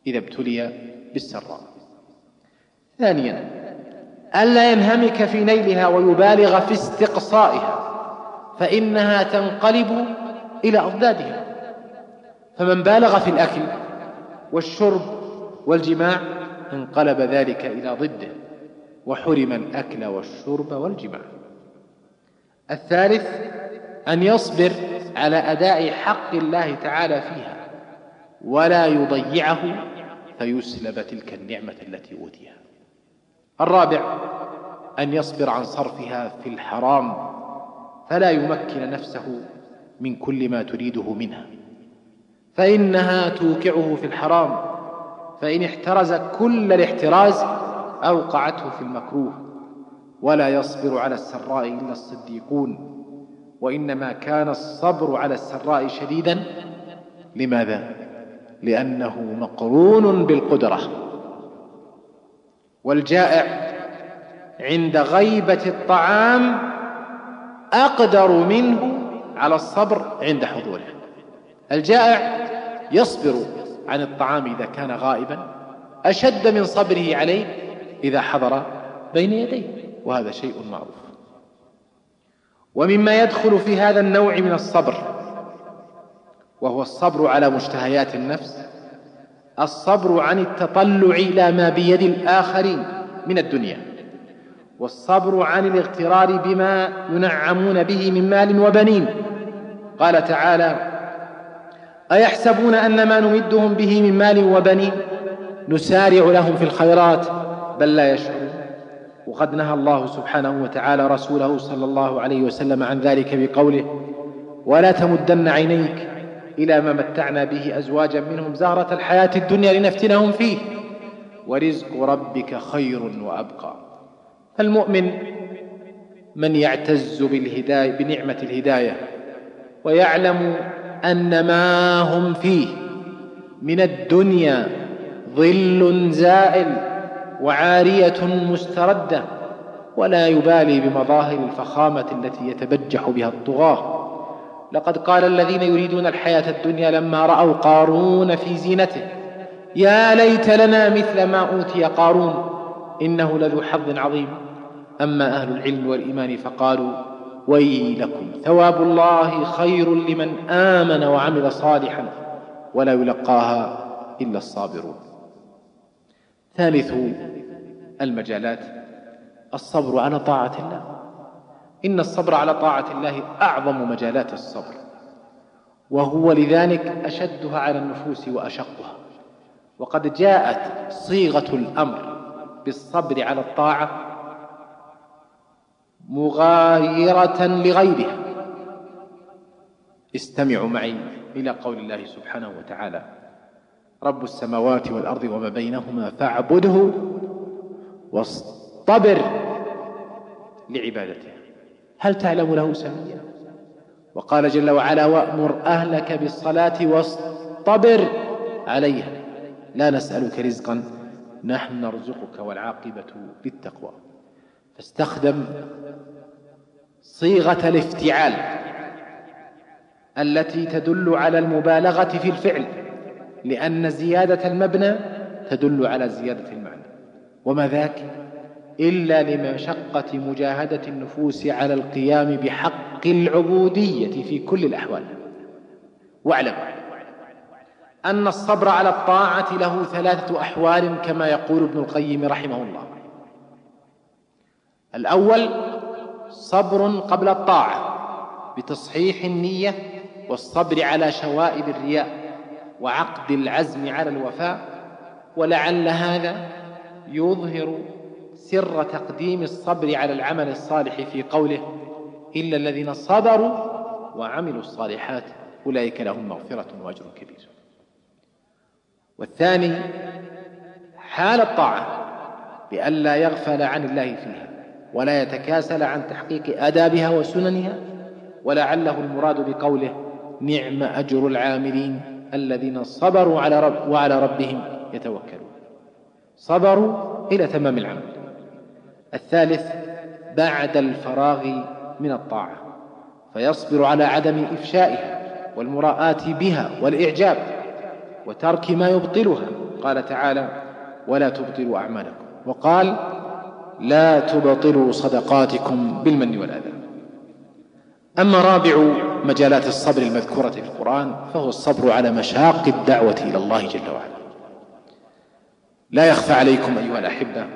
إذا ابتلي بالسراء. ثانيا ألا ينهمك في نيلها ويبالغ في استقصائها، فإنها تنقلب إلى أضدادها. فمن بالغ في الأكل والشرب والجماع انقلب ذلك إلى ضده، وحرم الأكل والشرب والجماع. الثالث أن يصبر على أداء حق الله تعالى فيها ولا يضيعه فيسلب تلك النعمة التي أوتيها. الرابع أن يصبر عن صرفها في الحرام فلا يمكن نفسه من كل ما تريده منها، فإنها توقعه في الحرام، فإن احترز كل الاحتراز أوقعته في المكروه. ولا يصبر على السراء إلا الصديقون، وإنما كان الصبر على السراء شديدا. لماذا؟ لأنه مقرون بالقدرة. والجائع عند غيبة الطعام أقدر منه على الصبر عند حضوره. الجائع يصبر عن الطعام إذا كان غائبا أشد من صبره عليه إذا حضر بين يديه، وهذا شيء معروف. ومما يدخل في هذا النوع من الصبر وهو الصبر على مشتهيات النفس الصبر عن التطلع إلى ما بيد الآخرين من الدنيا، والصبر عن الاغترار بما ينعمون به من مال وبنين. قال تعالى: أيحسبون أن ما نمدهم به من مال وبنين نسارع لهم في الخيرات بل لا يشعرون. وقد نهى الله سبحانه وتعالى رسوله صلى الله عليه وسلم عن ذلك بقوله: ولا تمدن عينيك إلى ما متعنا به أزواجا منهم زهرة الحياة الدنيا لنفتنهم فيه ورزق ربك خير وأبقى. فالمؤمن من يعتز بالهداية بنعمة الهداية ويعلم أن ما هم فيه من الدنيا ظل زائل وعارية مستردة، ولا يبالي بمظاهر الفخامة التي يتبجح بها الطغاة. لقد قال الذين يريدون الحياة الدنيا لما رأوا قارون في زينته: يا ليت لنا مثل ما أوتي قارون إنه لذو حظ عظيم. أما أهل العلم والإيمان فقالوا: ويلكم ثواب الله خير لمن آمن وعمل صالحا ولا يلقاها إلا الصابرون. ثالث المجالات الصبر على طاعة الله. إن الصبر على طاعة الله أعظم مجالات الصبر، وهو لذلك أشدها على النفوس وأشقها. وقد جاءت صيغة الأمر بالصبر على الطاعة مغايرة لغيرها. استمعوا معي إلى قول الله سبحانه وتعالى: رب السماوات والأرض وما بينهما فاعبده واصطبر لعبادته هل تعلم له سميا. وقال جل وعلا: وأمر أهلك بالصلاة واصطبر عليها لا نسألك رزقا نحن نرزقك والعاقبة للتقوى. فاستخدم صيغة الافتعال التي تدل على المبالغة في الفعل، لأن زيادة المبنى تدل على زيادة المعنى، وما ذاك إلا لمشقة مجاهدة النفوس على القيام بحق العبودية في كل الأحوال. واعلم أن الصبر على الطاعة له ثلاثة أحوال كما يقول ابن القيم رحمه الله. الأول صبر قبل الطاعة بتصحيح النية والصبر على شوائب الرياء وعقد العزم على الوفاء، ولعل هذا يظهر سر تقديم الصبر على العمل الصالح في قوله: إلا الذين صبروا وعملوا الصالحات أولئك لهم مغفرة وأجر كبير. والثاني حال الطاعة بألا يغفل عن الله فيها ولا يتكاسل عن تحقيق آدابها وسننها، ولعله المراد بقوله: نعم أجر العاملين الذين صبروا على رب وعلى ربهم يتوكلون. صبروا إلى تمام العمل. الثالث بعد الفراغ من الطاعة فيصبر على عدم إفشائها والمراءة بها والإعجاب وترك ما يبطلها. قال تعالى ولا تبطلوا أعمالكم، وقال لا تبطلوا صدقاتكم بالمن والأذى. أما رابع مجالات الصبر المذكورة في القرآن فهو الصبر على مشاق الدعوة إلى الله جل وعلا. لا يخفى عليكم أيها الأحبة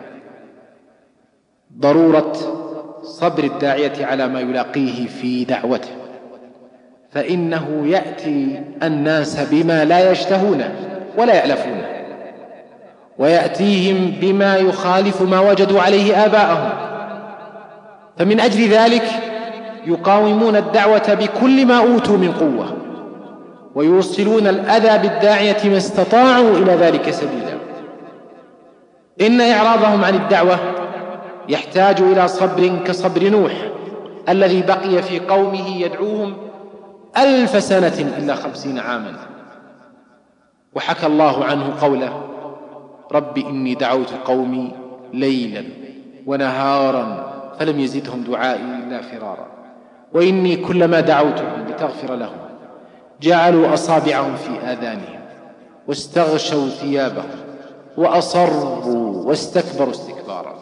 ضرورة صبر الداعية على ما يلاقيه في دعوته، فإنه يأتي الناس بما لا يشتهونه ولا يألفونه، ويأتيهم بما يخالف ما وجدوا عليه آباءهم، فمن أجل ذلك يقاومون الدعوة بكل ما أوتوا من قوة، ويوصلون الأذى بالداعية ما استطاعوا إلى ذلك سبيلا. إن إعراضهم عن الدعوة يحتاج إلى صبر كصبر نوح الذي بقي في قومه يدعوهم ألف سنة إلا خمسين عاما، وحكى الله عنه قوله رب إني دعوت قومي ليلا ونهارا فلم يزدهم دعائي إلا فرارا، وإني كلما دعوتهم لتغفر لهم جعلوا أصابعهم في آذانهم واستغشوا ثيابهم وأصروا واستكبروا استكبارا.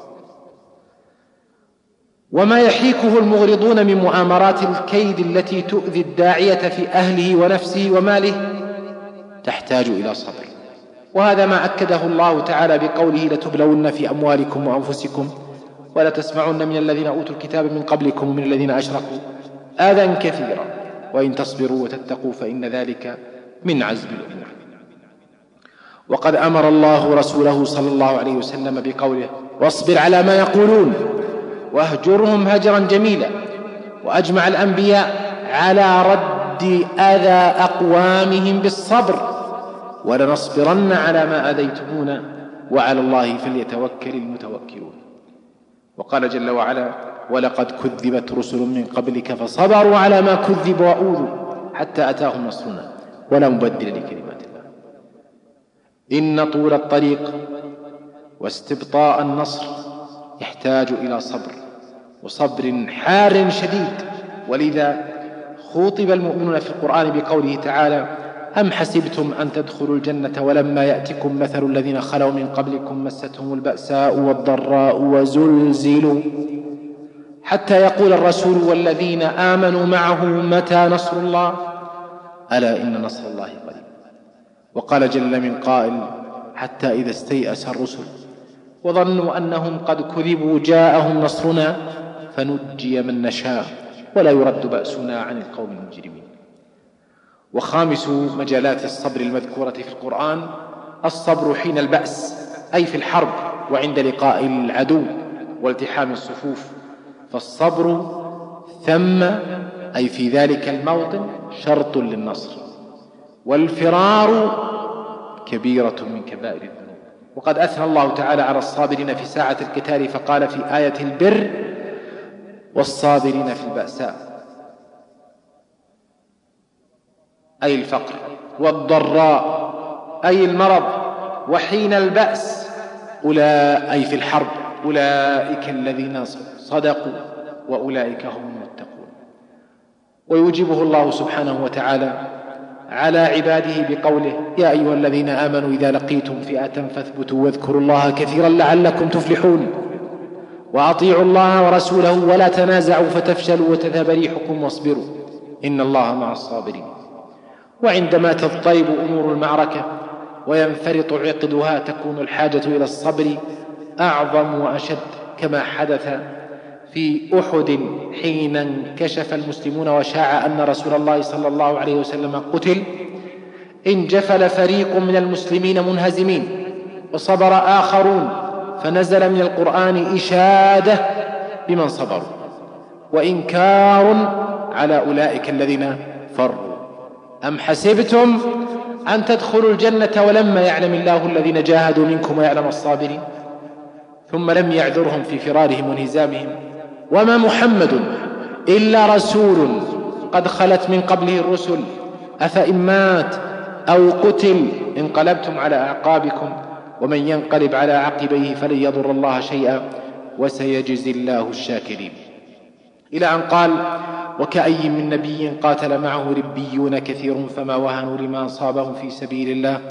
وما يحيكه المغرضون من مؤامرات الكيد التي تؤذي الداعية في أهله ونفسه وماله تحتاج إلى صبر، وهذا ما أكده الله تعالى بقوله لتبلون في أموالكم وأنفسكم ولتسمعن من الذين أوتوا الكتاب من قبلكم ومن الذين أشركوا آذى كثيرا وإن تصبروا وتتقوا فإن ذلك من عزم الأمور. وقد أمر الله رسوله صلى الله عليه وسلم بقوله واصبر على ما يقولون واهجرهم هجرا جميلا، وأجمع الأنبياء على رد أذى أقوامهم بالصبر، ولنصبرن على ما أذيتمونا وعلى الله فليتوكل المتوكلون. وقال جل وعلا ولقد كذبت رسل من قبلك فصبروا على ما كذبوا وأوذوا حتى أتاهم نصرنا ولا مبدل لكلمات الله. إن طول الطريق واستبطاء النصر يحتاج إلى صبر، وصبر حار شديد، ولذا خوطب المؤمنون في القرآن بقوله تعالى أم حسبتم أن تدخلوا الجنة ولما يأتكم مثل الذين خلوا من قبلكم مستهم البأساء والضراء وزلزلوا حتى يقول الرسول والذين آمنوا معه متى نصر الله ألا إن نصر الله قريب. وقال جل من قائل حتى إذا استيأس الرسل وظنوا أنهم قد كذبوا جاءهم نصرنا فنجي من نشاء ولا يرد بأسنا عن القوم المجرمين. وخامس مجالات الصبر المذكورة في القرآن الصبر حين البأس، أي في الحرب وعند لقاء العدو والتحام الصفوف، فالصبر ثم أي في ذلك الموطن شرط للنصر، والفرار كبيرة من كبائر الذنوب. وقد أثنى الله تعالى على الصابرين في ساعة القتال فقال في آية البر والصابرين في البأساء أي الفقر، والضراء أي المرض، وحين البأس أولئك أي في الحرب أولئك الذين صدقوا وأولئك هم المتقون. ويجيبه الله سبحانه وتعالى على عباده بقوله يا أيها الذين آمنوا إذا لقيتم فئة فاثبتوا واذكروا الله كثيرا لعلكم تفلحون وأطيعوا الله ورسوله ولا تنازعوا فتفشلوا وتذهب ريحكم واصبروا إن الله مع الصابرين. وعندما تضطرب أمور المعركة وينفرط عقدها تكون الحاجة إلى الصبر أعظم وأشد، كما حدث في أحد حين انكشف المسلمون وشاع أن رسول الله صلى الله عليه وسلم قتل، انجفل فريق من المسلمين منهزمين وصبر آخرون، فنزل من القرآن إشادة بمن صبروا وإنكار على أولئك الذين فروا. أم حسبتم أن تدخلوا الجنة ولما يعلم الله الذين جاهدوا منكم ويعلم الصابرين، ثم لم يعذرهم في فرارهم وانهزامهم. وما محمد إلا رسول قد خلت من قبله الرسل أفإن مات أو قتل انقلبتم على أعقابكم ومن ينقلب على عقبيه فلن يضر الله شيئا وسيجزي الله الشاكرين، إلى أن قال وكأي من نبي قاتل معه ربيون كثير فما وهنوا لما أصابهم في سبيل الله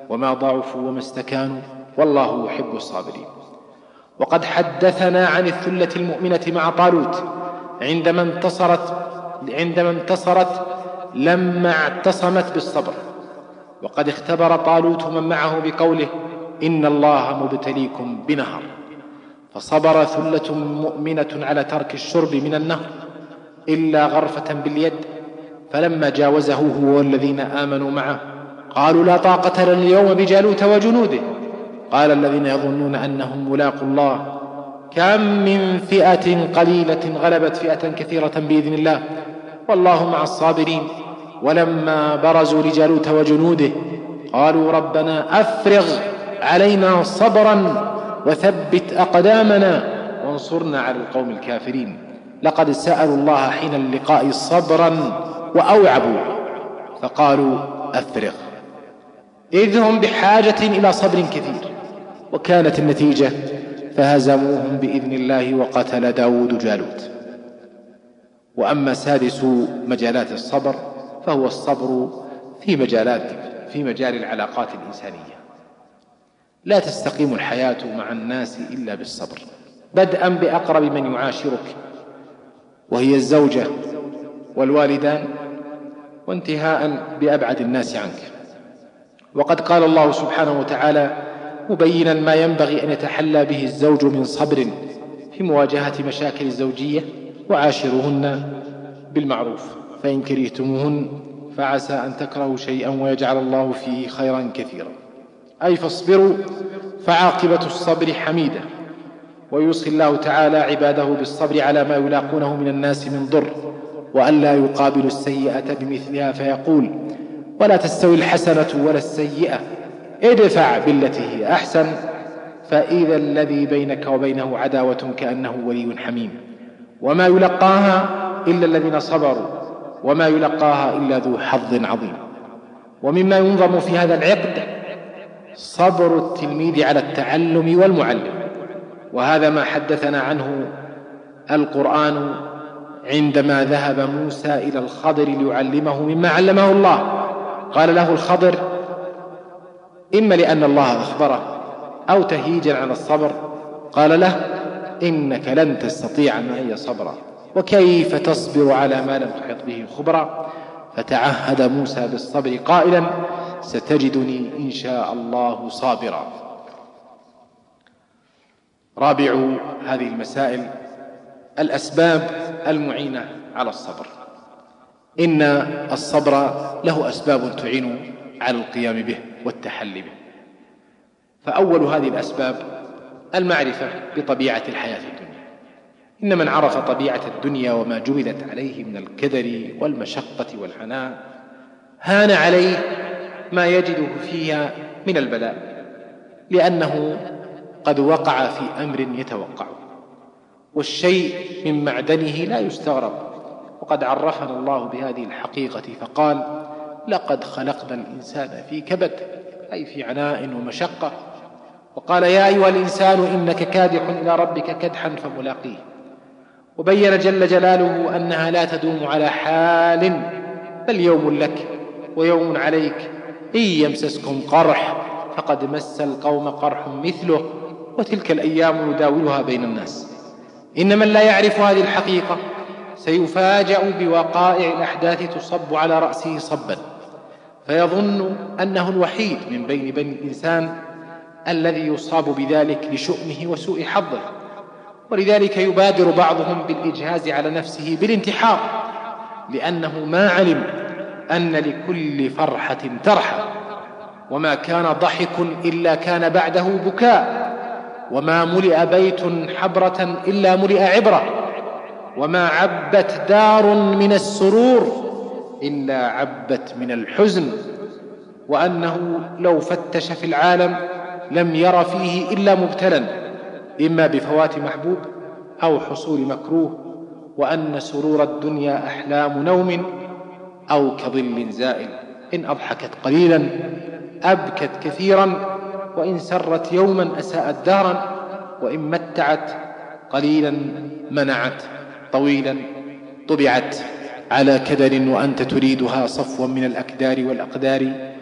وما ضعفوا وما استكانوا، والله يحب الصابرين. وقد حدثنا عن الثلة المؤمنة مع طالوت عندما انتصرت عندما انتصرت لما اعتصمت بالصبر. وقد اختبر طالوت من معه بقوله: إن الله مبتليكم بنهر، فصبر ثلة مؤمنة على ترك الشرب من النهر إلا غرفة باليد، فلما جاوزه هو والذين آمنوا معه قالوا: لا طاقة لنا اليوم بجالوت وجنوده. قال الذين يظنون أنهم ملاقوا الله: كم من فئة قليلة غلبت فئة كثيرة بإذن الله والله مع الصابرين. ولما برزوا لجالوت وجنوده قالوا: ربنا أفرغ علينا صبرا وثبت أقدامنا وانصرنا على القوم الكافرين. لقد سألوا الله حين اللقاء صبرا وأوعبوا فقالوا: أفرغ، إذ هم بحاجة إلى صبر كثير. وكانت النتيجة: فهزموهم بإذن الله وقتل داود جالوت. وأما سادس مجالات الصبر فهو الصبر في مجالات في مجال العلاقات الإنسانية. لا تستقيم الحياة مع الناس إلا بالصبر، بدءا بأقرب من يعاشرك وهي الزوجة والوالدان، وانتهاء بأبعد الناس عنك. وقد قال الله سبحانه وتعالى مبينا ما ينبغي أن يتحلى به الزوج من صبر في مواجهة مشاكل الزوجية: وعاشرهن بالمعروف فإن كرهتموهن فعسى أن تكرهوا شيئا ويجعل الله فيه خيرا كثيرا. أي فاصبروا، فعاقبة الصبر حميدة. ويوصي الله تعالى عباده بالصبر على ما يلاقونه من الناس من ضر، وألا يقابل السيئة بمثلها فيقول: ولا تستوي الحسنة ولا السيئة ادفع بالتي هي أحسن فإذا الذي بينك وبينه عداوة كأنه ولي حميم. وما يلقاها إلا الذين صبروا وما يلقاها إلا ذو حظ عظيم. ومما ينظم في هذا العقد صبر التلميذ على التعلم والمعلم، وهذا ما حدثنا عنه القرآن عندما ذهب موسى إلى الخضر ليعلمه مما علمه الله. قال له الخضر: إما لأن الله أخبره أو تهيجا على الصبر، قال له: إنك لن تستطيع معي صبرا، وكيف تصبر على ما لم تحط به خبرا. فتعهد موسى بالصبر قائلا: ستجدني إن شاء الله صابرا. رابع هذه المسائل الأسباب المعينة على الصبر. إن الصبر له أسباب تعين على القيام به والتحلي به. فأول هذه الأسباب المعرفة بطبيعة الحياة الدنيا. إن من عرف طبيعة الدنيا وما جبلت عليه من الكدر والمشقة والعناء هان عليه ما يجده فيها من البلاء، لأنه قد وقع في أمر يتوقع، والشيء من معدنه لا يستغرب. وقد عرفنا الله بهذه الحقيقة فقال: لقد خلقنا الإنسان في كبد، أي في عناء ومشقة. وقال: يا أيها الإنسان إنك كادح إلى ربك كدحا فملاقيه. وبين جل جلاله أنها لا تدوم على حال، بل يوم لك ويوم عليك، إن يمسسكم قرح فقد مس القوم قرح مثله، وتلك الأيام نداولها بين الناس. إن من لا يعرف هذه الحقيقة سيفاجأ بوقائع الأحداث تصب على رأسه صبا، فيظن أنه الوحيد من بين بني الإنسان الذي يصاب بذلك لشؤمه وسوء حظه. ولذلك يبادر بعضهم بالإجهاز على نفسه بالانتحار، لأنه ما علم أن لكل فرحة ترحى، وما كان ضحك إلا كان بعده بكاء، وما ملئ بيت حبرة إلا ملئ عبرة، وما عبت دار من السرور إلا عبت من الحزن، وأنه لو فتش في العالم لم ير فيه إلا مبتلا إما بفوات محبوب أو حصول مكروه، وأن سرور الدنيا أحلام نوم أو كظل زائل، إن أضحكت قليلا أبكت كثيرا، وإن سرت يوما أساءت دارا، وإن متعت قليلا منعت طويلا. طبعت على كدر وأنت تريدها صفوا من الأكدار والأقدار،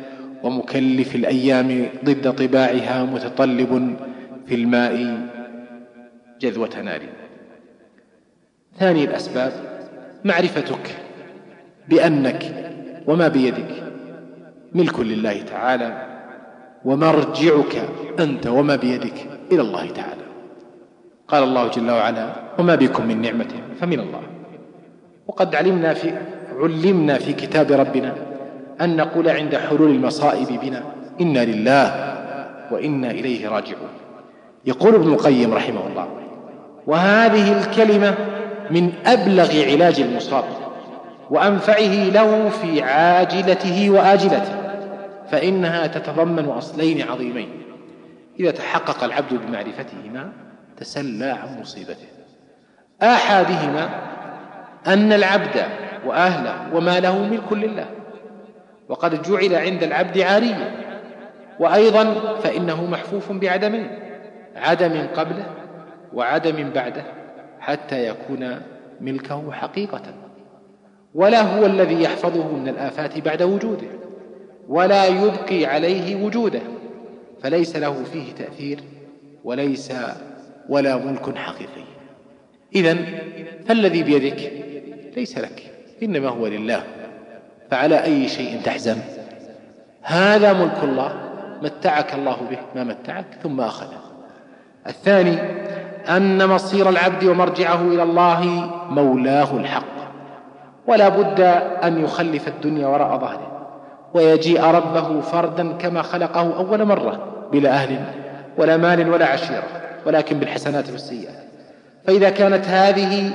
ومكلف الأيام ضد طباعها متطلب في الماء جذوة نار. ثاني الأسباب معرفتك بأنك وما بيدك ملك لله تعالى، ومرجعك أنت وما بيدك إلى الله تعالى. قال الله جل وعلا: وما بكم من نعمة فمن الله. وقد علمنا في علمنا في كتاب ربنا أن نقول عند حلول المصائب بنا: إنا لله وإنا إليه راجعون. يقول ابن القيم رحمه الله: وهذه الكلمة من أبلغ علاج المصاب وأنفعه له في عاجلته وآجلته، فإنها تتضمن أصلين عظيمين إذا تحقق العبد بمعرفتهما تسلى عن مصيبته. أحدهما أن العبد وأهله وماله ملك لله، وقد جعل عند العبد عاريا، وأيضا فإنه محفوف بعدمين: عدم قبله وعدم بعده، حتى يكون ملكه حقيقة. ولا هو الذي يحفظه من الآفات بعد وجوده، ولا يبقي عليه وجوده، فليس له فيه تأثير وليس ولا ملك حقيقي. إذن فالذي بيدك ليس لك، إنما هو لله، فعلى أي شيء تحزن؟ هذا ملك الله متعك الله به ما متعك ثم أخذه. الثاني أن مصير العبد ومرجعه إلى الله مولاه الحق، ولا بد أن يخلف الدنيا وراء ظهره ويجيء ربه فردا كما خلقه أول مرة، بلا أهل ولا مال ولا عشيرة، ولكن بالحسنات والسيئات. فإذا كانت هذه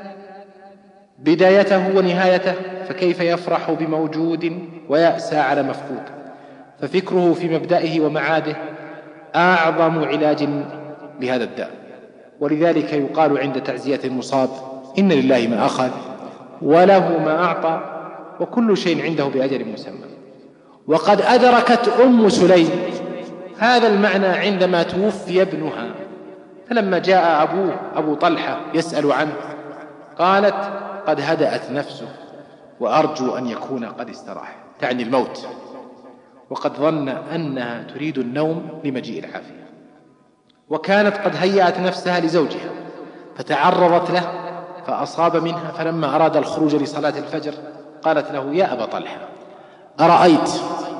بدايته ونهايته فكيف يفرح بموجود ويأسى على مفقود؟ ففكره في مبدئه ومعاده أعظم علاج لهذا الداء. ولذلك يقال عند تعزية المصاب: إن لله ما أخذ وله ما أعطى وكل شيء عنده بأجل مسمى. وقد أدركت أم سليم هذا المعنى عندما توفي ابنها، فلما جاء أبوه أبو طلحة يسأل عنه قالت: قد هدأت نفسه وأرجو أن يكون قد استراح، تعني الموت، وقد ظن أنها تريد النوم لمجيء العافية. وكانت قد هيأت نفسها لزوجها فتعرضت له فأصاب منها، فلما أراد الخروج لصلاة الفجر قالت له: يا أبا طلحة، أرأيت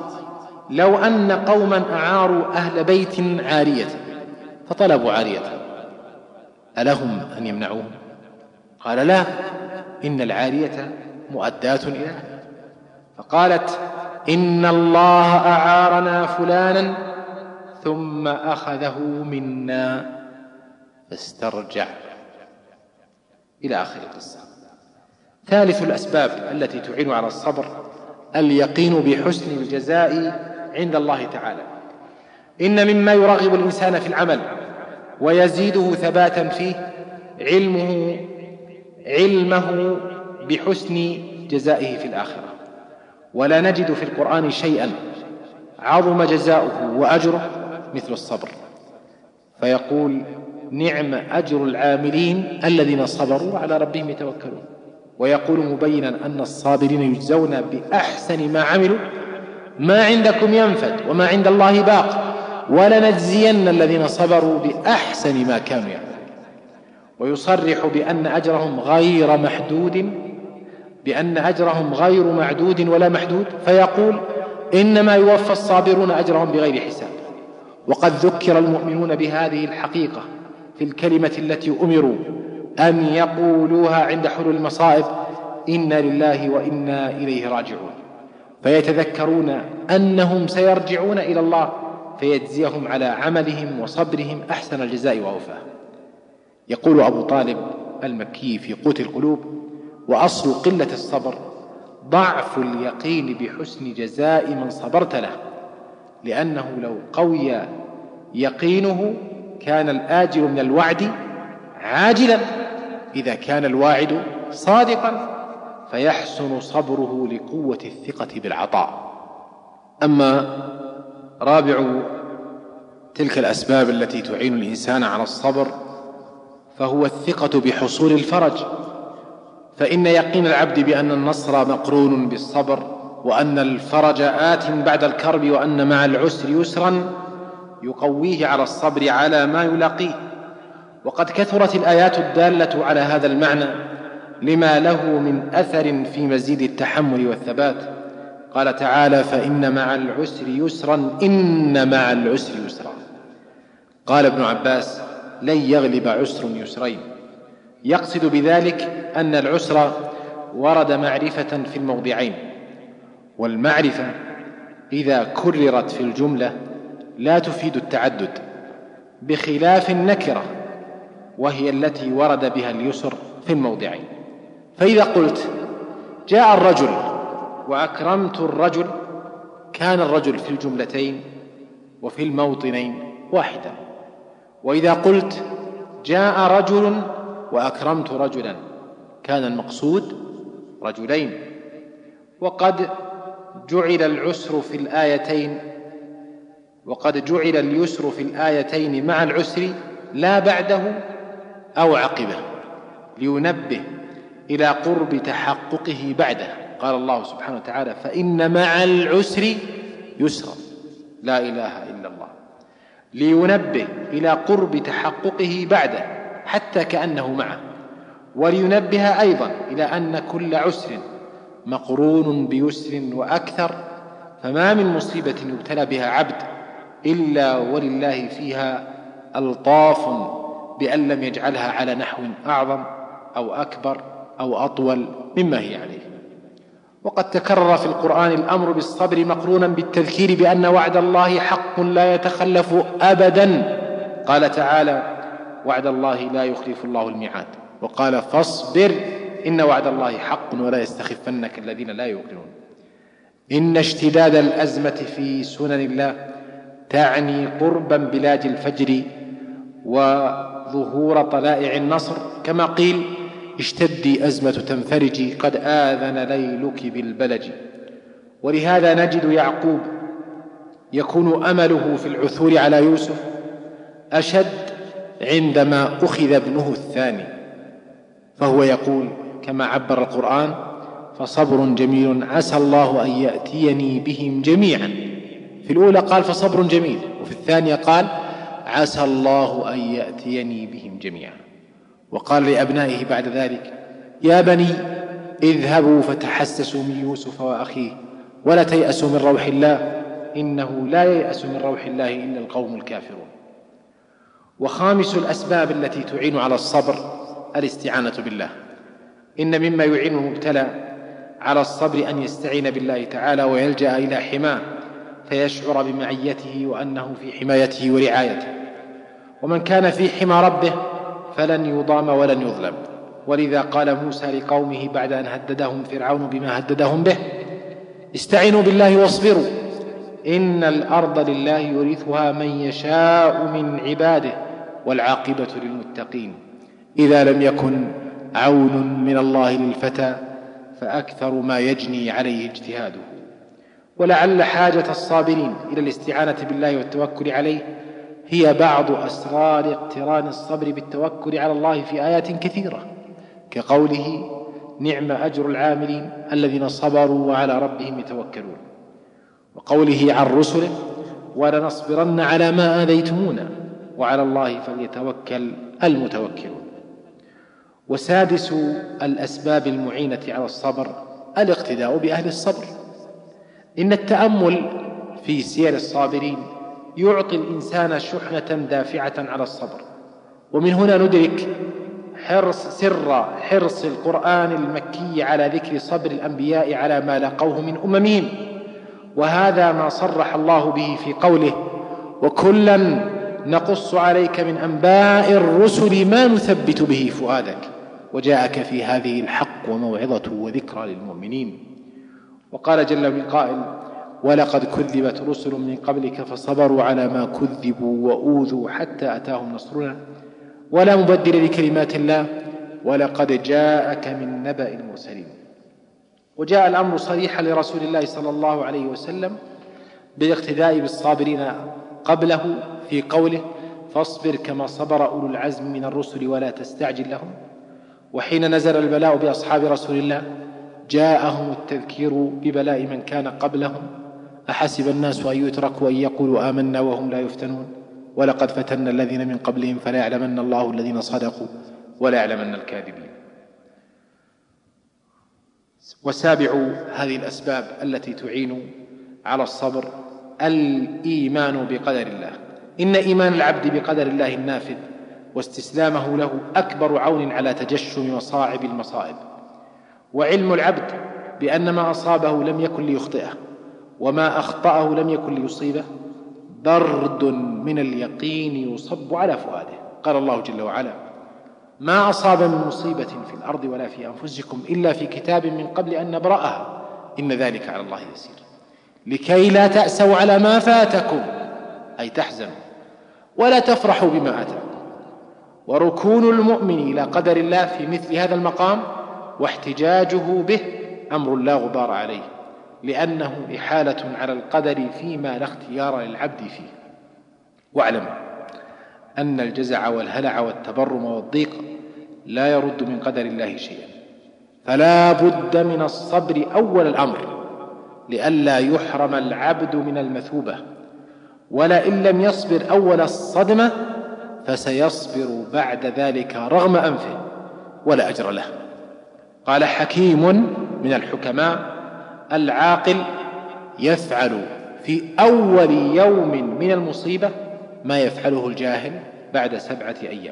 لو أن قوما أعاروا أهل بيت عارية فطلبوا عارية، ألهم أن يمنعوهم؟ قال: لا، إن العارية مؤداة إليها. فقالت: إن الله أعارنا فلانا ثم أخذه منا فاسترجع، إلى آخر القصة. ثالث الأسباب التي تعين على الصبر اليقين بحسن الجزاء عند الله تعالى. إن مما يرغب الإنسان في العمل ويزيده ثباتا فيه علمه علمه بحسن جزائه في الآخرة، ولا نجد في القرآن شيئا عظم جزاؤه وأجره مثل الصبر، فيقول: نعم أجر العاملين الذين صبروا على ربهم يتوكلون. ويقول مبينا أن الصابرين يجزون بأحسن ما عملوا: ما عندكم ينفد وما عند الله باق ولنجزين الذين صبروا بأحسن ما كانوا يعملون. ويصرح بأن أجرهم غير محدود بأن أجرهم غير معدود ولا محدود، فيقول: إنما يوفى الصابرون أجرهم بغير حساب. وقد ذكر المؤمنون بهذه الحقيقة في الكلمة التي أمروا أن يقولوها عند حلول المصائب: إنا لله وإنا إليه راجعون، فيتذكرون أنهم سيرجعون إلى الله فيجزيهم على عملهم وصبرهم أحسن الجزاء وأوفاه. يقول أبو طالب المكي في قوت القلوب: وأصل قلة الصبر ضعف اليقين بحسن جزاء من صبرت له، لأنه لو قوي يقينه كان الآجل من الوعد عاجلا إذا كان الواعد صادقا، فيحسن صبره لقوة الثقة بالعطاء. أما رابع تلك الأسباب التي تعين الإنسان على الصبر فهو الثقة بحصول الفرج، فإن يقين العبد بأن النصر مقرون بالصبر وأن الفرج آت بعد الكرب وأن مع العسر يسرا يقويه على الصبر على ما يلاقيه. وقد كثرت الآيات الدالة على هذا المعنى لما له من أثر في مزيد التحمل والثبات. قال تعالى: فإن مع العسر يسرا إن مع العسر يسرا. قال ابن عباس: لن يغلب عسر يسرين، يقصد بذلك أن العسر ورد معرفة في الموضعين، والمعرفة إذا كررت في الجملة لا تفيد التعدد، بخلاف النكرة وهي التي ورد بها اليسر في الموضعين. فإذا قلت جاء الرجل وأكرمت الرجل كان الرجل في الجملتين وفي الموطنين واحدا. وإذا قلت جاء رجل وأكرمت رجلا كان المقصود رجلين. وقد جعل العسر في الآيتين وقد جعل اليسر في الآيتين مع العسر لا بعده أو عقبه، لينبه إلى قرب تحققه بعده. قال الله سبحانه وتعالى: فإن مع العسر يسرا، لا إله إلا الله، لينبه إلى قرب تحققه بعده حتى كأنه معه، ولينبه أيضا إلى أن كل عسر مقرون بيسر وأكثر، فما من مصيبة يبتلى بها عبد إلا ولله فيها ألطاف بأن لم يجعلها على نحو أعظم أو أكبر أو أطول مما هي عليه. وقد تكرر في القرآن الأمر بالصبر مقرونا بالتذكير بأن وعد الله حق لا يتخلف أبدا. قال تعالى: وعد الله لا يخلف الله الميعاد. وقال: فاصبر إن وعد الله حق ولا يستخفنك الذين لا يوقنون. إن اشتداد الأزمة في سنن الله تعني قربا بلاد الفجر وظهور طلائع النصر، كما قيل: اشتدي أزمة تنفرجي قد آذن ليلك بالبلج. ولهذا نجد يعقوب يكون أمله في العثور على يوسف أشد عندما أخذ ابنه الثاني، فهو يقول كما عبر القرآن: فصبر جميل عسى الله أن يأتيني بهم جميعا. في الأولى قال فصبر جميل، وفي الثانية قال عسى الله أن يأتيني بهم جميعا. وقال لأبنائه بعد ذلك: يا بني اذهبوا فتحسسوا من يوسف وأخيه ولا تيأسوا من روح الله إنه لا ييأس من روح الله إلا القوم الكافرون. وخامس الأسباب التي تعين على الصبر الاستعانة بالله. إن مما يعين المبتلى على الصبر أن يستعين بالله تعالى ويلجأ إلى حماه فيشعر بمعيته وأنه في حمايته ورعايته. ومن كان في حمى ربه فلن يضام ولن يظلم. ولذا قال موسى لقومه بعد أن هددهم فرعون بما هددهم به: استعينوا بالله واصبروا إن الأرض لله يورثها من يشاء من عباده والعاقبة للمتقين. إذا لم يكن عون من الله للفتى فأكثر ما يجني عليه اجتهاده. ولعل حاجة الصابرين إلى الاستعانة بالله والتوكل عليه هي بعض أسرار اقتران الصبر بالتوكل على الله في آيات كثيرة، كقوله: نعم أجر العاملين الذين صبروا وعلى ربهم يتوكلون، وقوله عن رسله: ولنصبرن على ما آذيتمونا وعلى الله فليتوكل المتوكلون. وسادس الأسباب المعينة على الصبر الاقتداء بأهل الصبر. إن التأمل في سير الصابرين يعطي الإنسان شحنة دافعة على الصبر. ومن هنا ندرك حرص سر حرص القرآن المكي على ذكر صبر الأنبياء على ما لاقوه من أممهم، وهذا ما صرح الله به في قوله: وكلا نقص عليك من أنباء الرسل ما نثبت به فؤادك وجاءك في هذه الحق وموعظة وذكرى للمؤمنين. وقال جل من قائل: ولقد كذبت رسل من قبلك فصبروا على ما كذبوا وأوذوا حتى أتاهم نصرنا ولا مبدل لكلمات الله ولقد جاءك من نبأ المرسلين. وجاء الأمر صريحا لرسول الله صلى الله عليه وسلم بالاقتداء بالصابرين قبله في قوله: فاصبر كما صبر أولو العزم من الرسل ولا تستعجل لهم. وحين نزل البلاء بأصحاب رسول الله جاءهم التذكير ببلاء من كان قبلهم أحسب الناس أن يتركوا أن يقولوا آمنا وهم لا يفتنون ولقد فتنا الذين من قبلهم فلا يعلمن الله الذين صدقوا ولا يعلمن الكاذبين. وسابع هذه الأسباب التي تعين على الصبر الإيمان بقدر الله. إن إيمان العبد بقدر الله النافذ واستسلامه له أكبر عون على تجشم مصاعب المصائب، وعلم العبد بأن ما أصابه لم يكن ليخطئه وما أخطأه لم يكن ليصيبه برد من اليقين يصب على فؤاده. قال الله جل وعلا: ما أصاب من مصيبة في الأرض ولا في أنفسكم إلا في كتاب من قبل أن نبرأها إن ذلك على الله يسير، لكي لا تأسوا على ما فاتكم أي تحزنوا ولا تفرحوا بما آتاكم. وركون المؤمن إلى قدر الله في مثل هذا المقام واحتجاجه به أمر لا غبار عليه، لأنه إحالة على القدر فيما لا اختيار للعبد فيه. واعلم أن الجزع والهلع والتبرم والضيق لا يرد من قدر الله شيئا، فلا بد من الصبر أول الأمر لئلا يحرم العبد من المثوبة، ولئن لم يصبر أول الصدمة فسيصبر بعد ذلك رغم أنفه ولا أجر له. قال حكيم من الحكماء: العاقل يفعل في أول يوم من المصيبة ما يفعله الجاهل بعد سبعة أيام.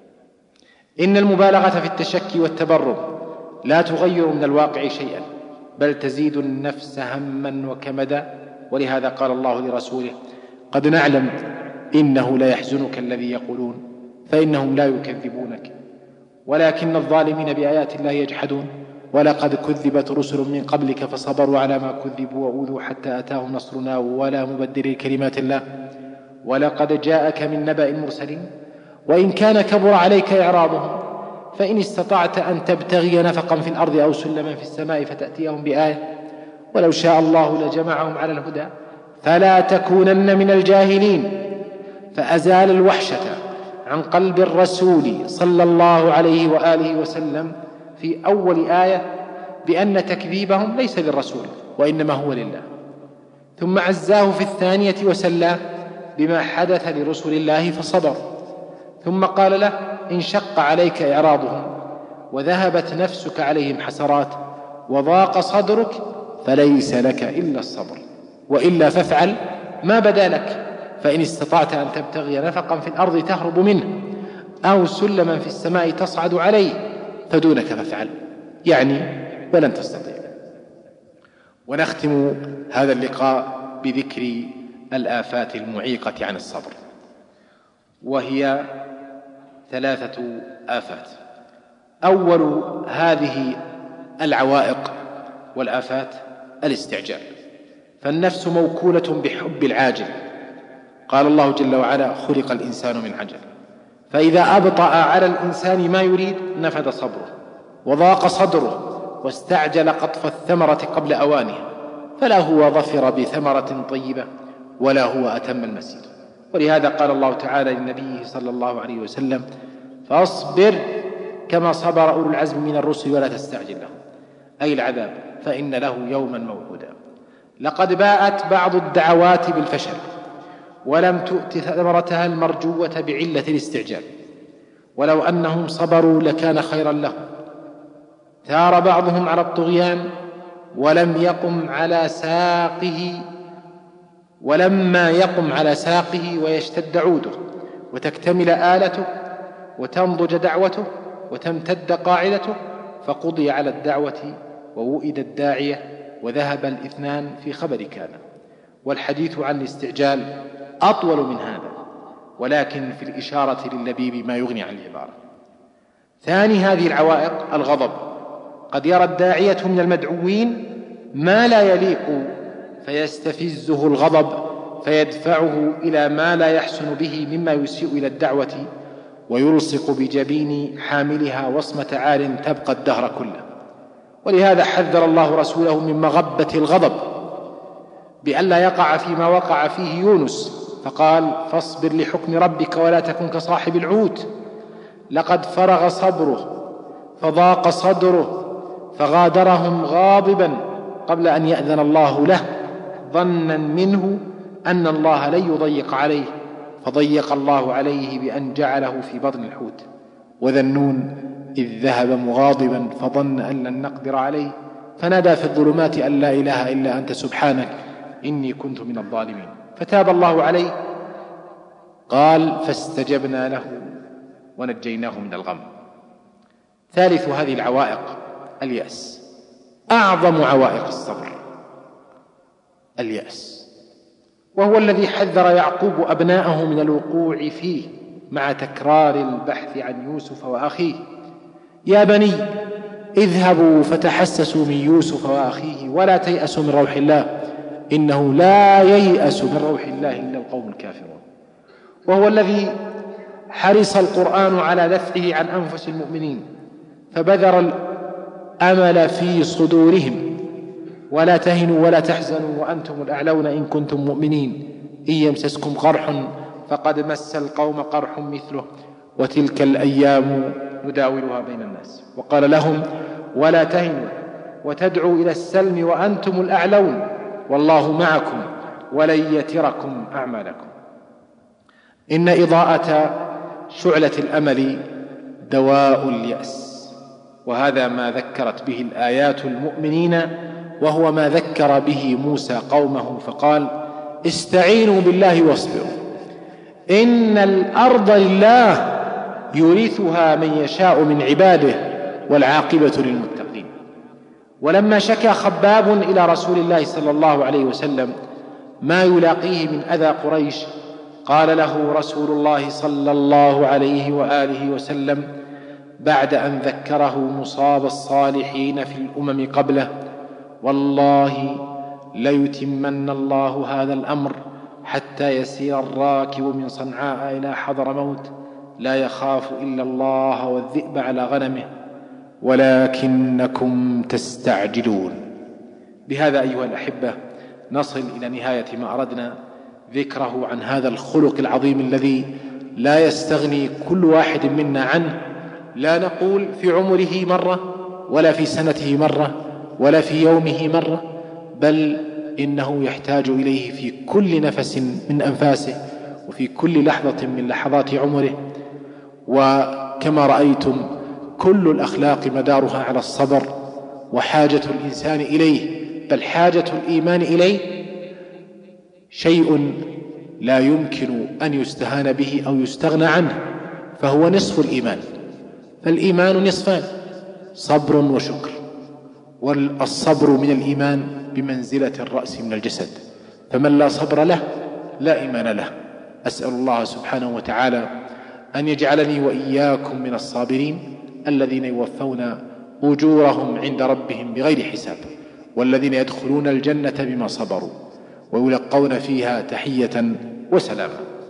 إن المبالغة في التشكي والتبرم لا تغير من الواقع شيئا، بل تزيد النفس هما وكمدا. ولهذا قال الله لرسوله: قد نعلم إنه لا يحزنك الذي يقولون فإنهم لا يكذبونك ولكن الظالمين بآيات الله يجحدون ولقد كذبت رسل من قبلك فصبروا على ما كذبوا وأوذوا حتى أتاهم نصرنا ولا مبدل لكلمات الله ولقد جاءك من نبأ المرسلين وإن كان كبر عليك إعراضهم فإن استطعت أن تبتغي نفقا في الأرض أو سلما في السماء فتأتيهم بآية ولو شاء الله لجمعهم على الهدى فلا تكونن من الجاهلين. فأزال الوحشة عن قلب الرسول صلى الله عليه وآله وسلم في أول آية بأن تكذيبهم ليس للرسول وإنما هو لله، ثم عزاه في الثانية وسلاه بما حدث لرسل الله فصبر، ثم قال له: إن شق عليك إعراضهم وذهبت نفسك عليهم حسرات وضاق صدرك فليس لك إلا الصبر وإلا فافعل ما بدا لك، فإن استطعت أن تبتغي نفقا في الأرض تهرب منه أو سلما في السماء تصعد عليه فدونك فافعل، يعني ولن تستطيع. ونختم هذا اللقاء بذكر الآفات المعيقة عن الصبر، وهي ثلاثة آفات. أول هذه العوائق والآفات الاستعجال، فالنفس موكولة بحب العاجل. قال الله جل وعلا: خلق الإنسان من عجل، فإذا أبطأ على الإنسان ما يريد نفد صبره وضاق صدره واستعجل قطف الثمرة قبل أوانها، فلا هو ظفر بثمرة طيبة ولا هو أتم المسير. ولهذا قال الله تعالى لنبيه صلى الله عليه وسلم: فاصبر كما صبر أولو العزم من الرسل ولا تستعجل لهم، أي العذاب، فإن له يوما موعودا. لقد باءت بعض الدعوات بالفشل ولم تؤت ثمرتها المرجوة بعلة الاستعجال، ولو أنهم صبروا لكان خيرا لهم. ثار بعضهم على الطغيان ولم يقم على ساقه ولما يقم على ساقه ويشتد عوده وتكتمل آلته وتنضج دعوته وتمتد قاعدته فقضي على الدعوة ووئد الداعية وذهب الاثنان في خبر كان. والحديث عن الاستعجال أطول من هذا، ولكن في الإشارة لللبيب ما يغني عن العبارة. ثاني هذه العوائق الغضب، قد يرى الداعية من المدعوين ما لا يليق فيستفزه الغضب فيدفعه إلى ما لا يحسن به مما يسيء إلى الدعوة ويلصق بجبين حاملها وصمة عار تبقى الدهر كله. ولهذا حذر الله رسوله من مغبة الغضب بألا يقع فيما وقع فيه يونس، فقال: فاصبر لحكم ربك ولا تكن كصاحب الحوت، لقد فرغ صبره فضاق صدره فغادرهم غاضبا قبل أن يأذن الله له، ظنا منه أن الله لن يضيق عليه، فضيق الله عليه بأن جعله في بطن الحوت. وذا النون إذ ذهب مغاضبا فظن أن لن نقدر عليه فنادى في الظلمات أن لا إله إلا أنت سبحانك إني كنت من الظالمين، فتاب الله عليه. قال فاستجبنا له ونجيناه من الغم. ثالث هذه العوائق اليأس. أعظم عوائق الصبر اليأس، وهو الذي حذر يعقوب أبناءه من الوقوع فيه مع تكرار البحث عن يوسف وأخيه: يا بني اذهبوا فتحسسوا من يوسف وأخيه ولا تيأسوا من روح الله إنه لا ييأس من روح الله إلا القوم الكافرون. وهو الذي حرص القرآن على دفعه عن أنفس المؤمنين، فبذر الأمل في صدورهم: ولا تهنوا ولا تحزنوا وأنتم الأعلون إن كنتم مؤمنين إن يمسسكم قرح فقد مس القوم قرح مثله وتلك الأيام نداولها بين الناس. وقال لهم: ولا تهنوا وتدعوا إلى السلم وأنتم الأعلون والله معكم ولن يتركم أعمالكم. إن إضاءة شعلة الأمل دواء اليأس، وهذا ما ذكرت به الآيات المؤمنين، وهو ما ذكر به موسى قومه فقال: استعينوا بالله واصبروا إن الأرض لله يورثها من يشاء من عباده والعاقبة للمتقين. ولما شكى خباب إلى رسول الله صلى الله عليه وسلم ما يلاقيه من أذى قريش، قال له رسول الله صلى الله عليه وآله وسلم بعد أن ذكره مصاب الصالحين في الأمم قبله: والله ليتمن الله هذا الأمر حتى يسير الراكب من صنعاء إلى حضرموت لا يخاف إلا الله والذئب على غنمه ولكنكم تستعجلون. بهذا أيها الأحبة نصل إلى نهاية ما أردنا ذكره عن هذا الخلق العظيم الذي لا يستغني كل واحد منا عنه، لا نقول في عمره مرة ولا في سنته مرة ولا في يومه مرة، بل إنه يحتاج إليه في كل نفس من أنفاسه وفي كل لحظة من لحظات عمره. وكما رأيتم كل الأخلاق مدارها على الصبر، وحاجة الإنسان إليه بل حاجة الإيمان إليه شيء لا يمكن أن يستهان به أو يستغنى عنه، فهو نصف الإيمان. فالإيمان نصفان: صبر وشكر. والصبر من الإيمان بمنزلة الرأس من الجسد، فمن لا صبر له لا إيمان له. أسأل الله سبحانه وتعالى أن يجعلني وإياكم من الصابرين الذين يوفون أجورهم عند ربهم بغير حساب، والذين يدخلون الجنة بما صبروا ويلقون فيها تحية وسلاما.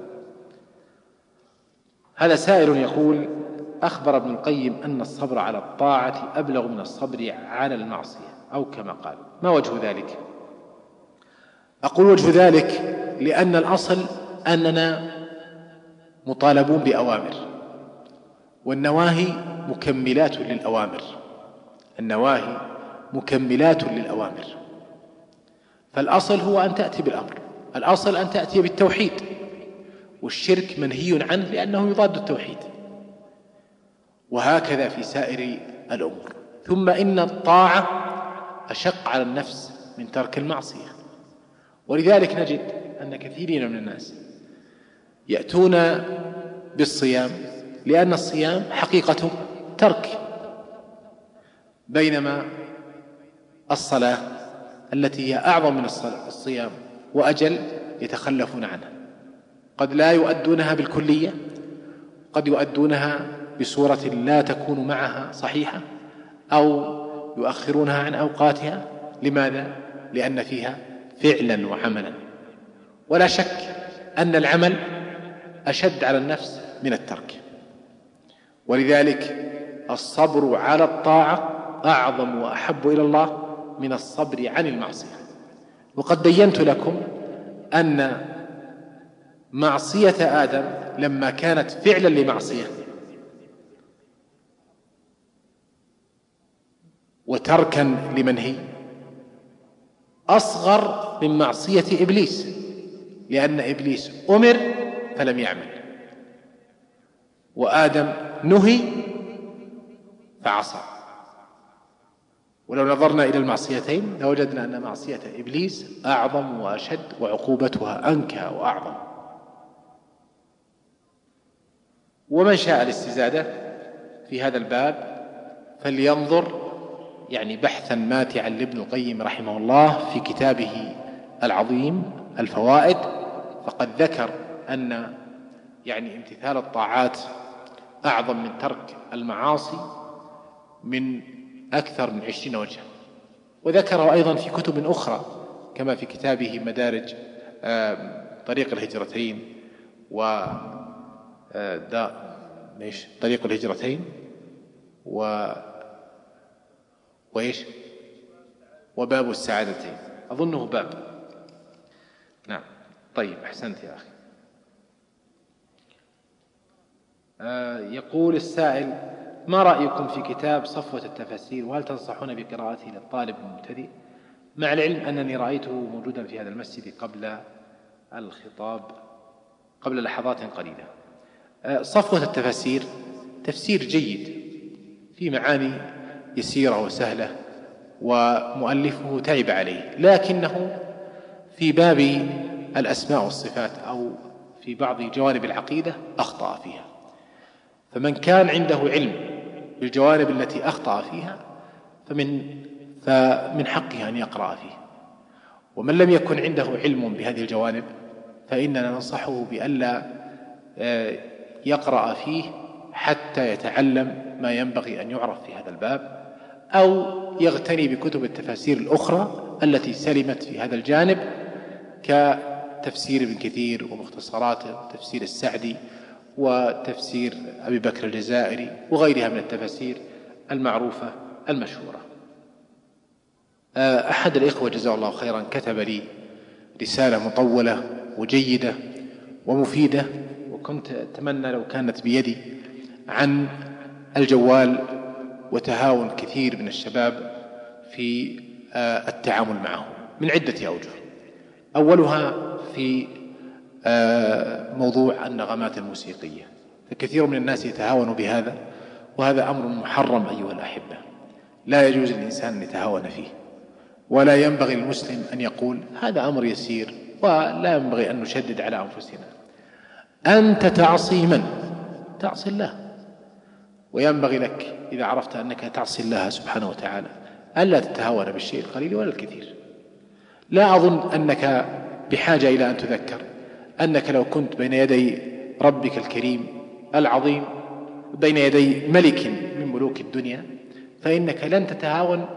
هذا سائل يقول: أخبر ابن القيم أن الصبر على الطاعة أبلغ من الصبر على المعصية، أو كما قال، ما وجه ذلك؟ أقول وجه ذلك لأن الأصل أننا مطالبون بأوامر، والنواهي مكملات للأوامر، النواهي مكملات للأوامر. فالأصل هو أن تأتي بالأمر، الأصل أن تأتي بالتوحيد، والشرك منهي عنه لأنه يضاد التوحيد، وهكذا في سائر الأمور. ثم إن الطاعة أشق على النفس من ترك المعصية، ولذلك نجد أن كثيرين من الناس يأتون بالصيام لأن الصيام حقيقته ترك، بينما الصلاة التي هي أعظم من الصيام وأجل يتخلفون عنها. قد لا يؤدونها بالكلية، قد يؤدونها بصورة لا تكون معها صحيحة، أو يؤخرونها عن أوقاتها. لماذا؟ لأن فيها فعلا وعملا، ولا شك أن العمل أشد على النفس من الترك. ولذلك الصبر على الطاعة أعظم وأحب إلى الله من الصبر عن المعصية. وقد بينت لكم أن معصية آدم لما كانت فعلا لمعصية وتركا لمنهي أصغر من معصية إبليس، لأن إبليس أمر فلم يعمل، وآدم نهي فعصى. ولو نظرنا إلى المعصيتين لوجدنا أن معصية إبليس أعظم وأشد وعقوبتها أنكى وأعظم. ومن شاء الاستزادة في هذا الباب فلينظر يعني بحثا ماتعا لابن القيم رحمه الله في كتابه العظيم الفوائد، فقد ذكر أن يعني امتثال الطاعات أعظم من ترك المعاصي من أكثر من عشرين وجها. وذكره أيضا في كتب أخرى كما في كتابه مدارج طريق الهجرتين و ليش طريق الهجرتين و وإيش وباب السعادتين، أظنه باب. نعم طيب أحسنت يا أخي. آه يقول السائل: ما رأيكم في كتاب صفوة التفاسير، وهل تنصحون بقراءته للطالب المبتدئ؟ مع العلم أنني رأيته موجودا في هذا المسجد قبل الخطاب قبل لحظات قليلة. آه صفوة التفاسير تفسير جيد في معاني يسيرة وسهلة، ومؤلفه تعب عليه، لكنه في باب الأسماء والصفات أو في بعض جوانب العقيدة أخطأ فيها. فمن كان عنده علم بالجوانب التي أخطأ فيها فمن, فمن حقه أن يقرأ فيه، ومن لم يكن عنده علم بهذه الجوانب فإننا ننصحه بألا يقرأ فيه حتى يتعلم ما ينبغي أن يعرف في هذا الباب، أو يغتني بكتب التفاسير الأخرى التي سلمت في هذا الجانب كتفسير ابن كثير ومختصراته، تفسير السعدي وتفسير أبي بكر الجزائري وغيرها من التفاسير المعروفة المشهورة. أحد الإخوة جزاه الله خيرا كتب لي رسالة مطولة وجيدة ومفيدة، وكنت أتمنى لو كانت بيدي، عن الجوال وتهاون كثير من الشباب في التعامل معه من عدة أوجه. أولها في موضوع النغمات الموسيقية، فكثير من الناس يتهاون بهذا، وهذا أمر محرم أيها الأحبة، لا يجوز للإنسان أن يتهاون فيه، ولا ينبغي للمسلم أن يقول هذا أمر يسير، ولا ينبغي أن نشدد على أنفسنا. أنت تعصي من؟ تعصي الله، وينبغي لك إذا عرفت أنك تعصي الله سبحانه وتعالى ألا تتهاون بالشيء القليل ولا الكثير. لا أظن أنك بحاجة إلى أن تذكر أنك لو كنت بين يدي ربك الكريم العظيم، بين يدي ملك من ملوك الدنيا، فإنك لن تتهاون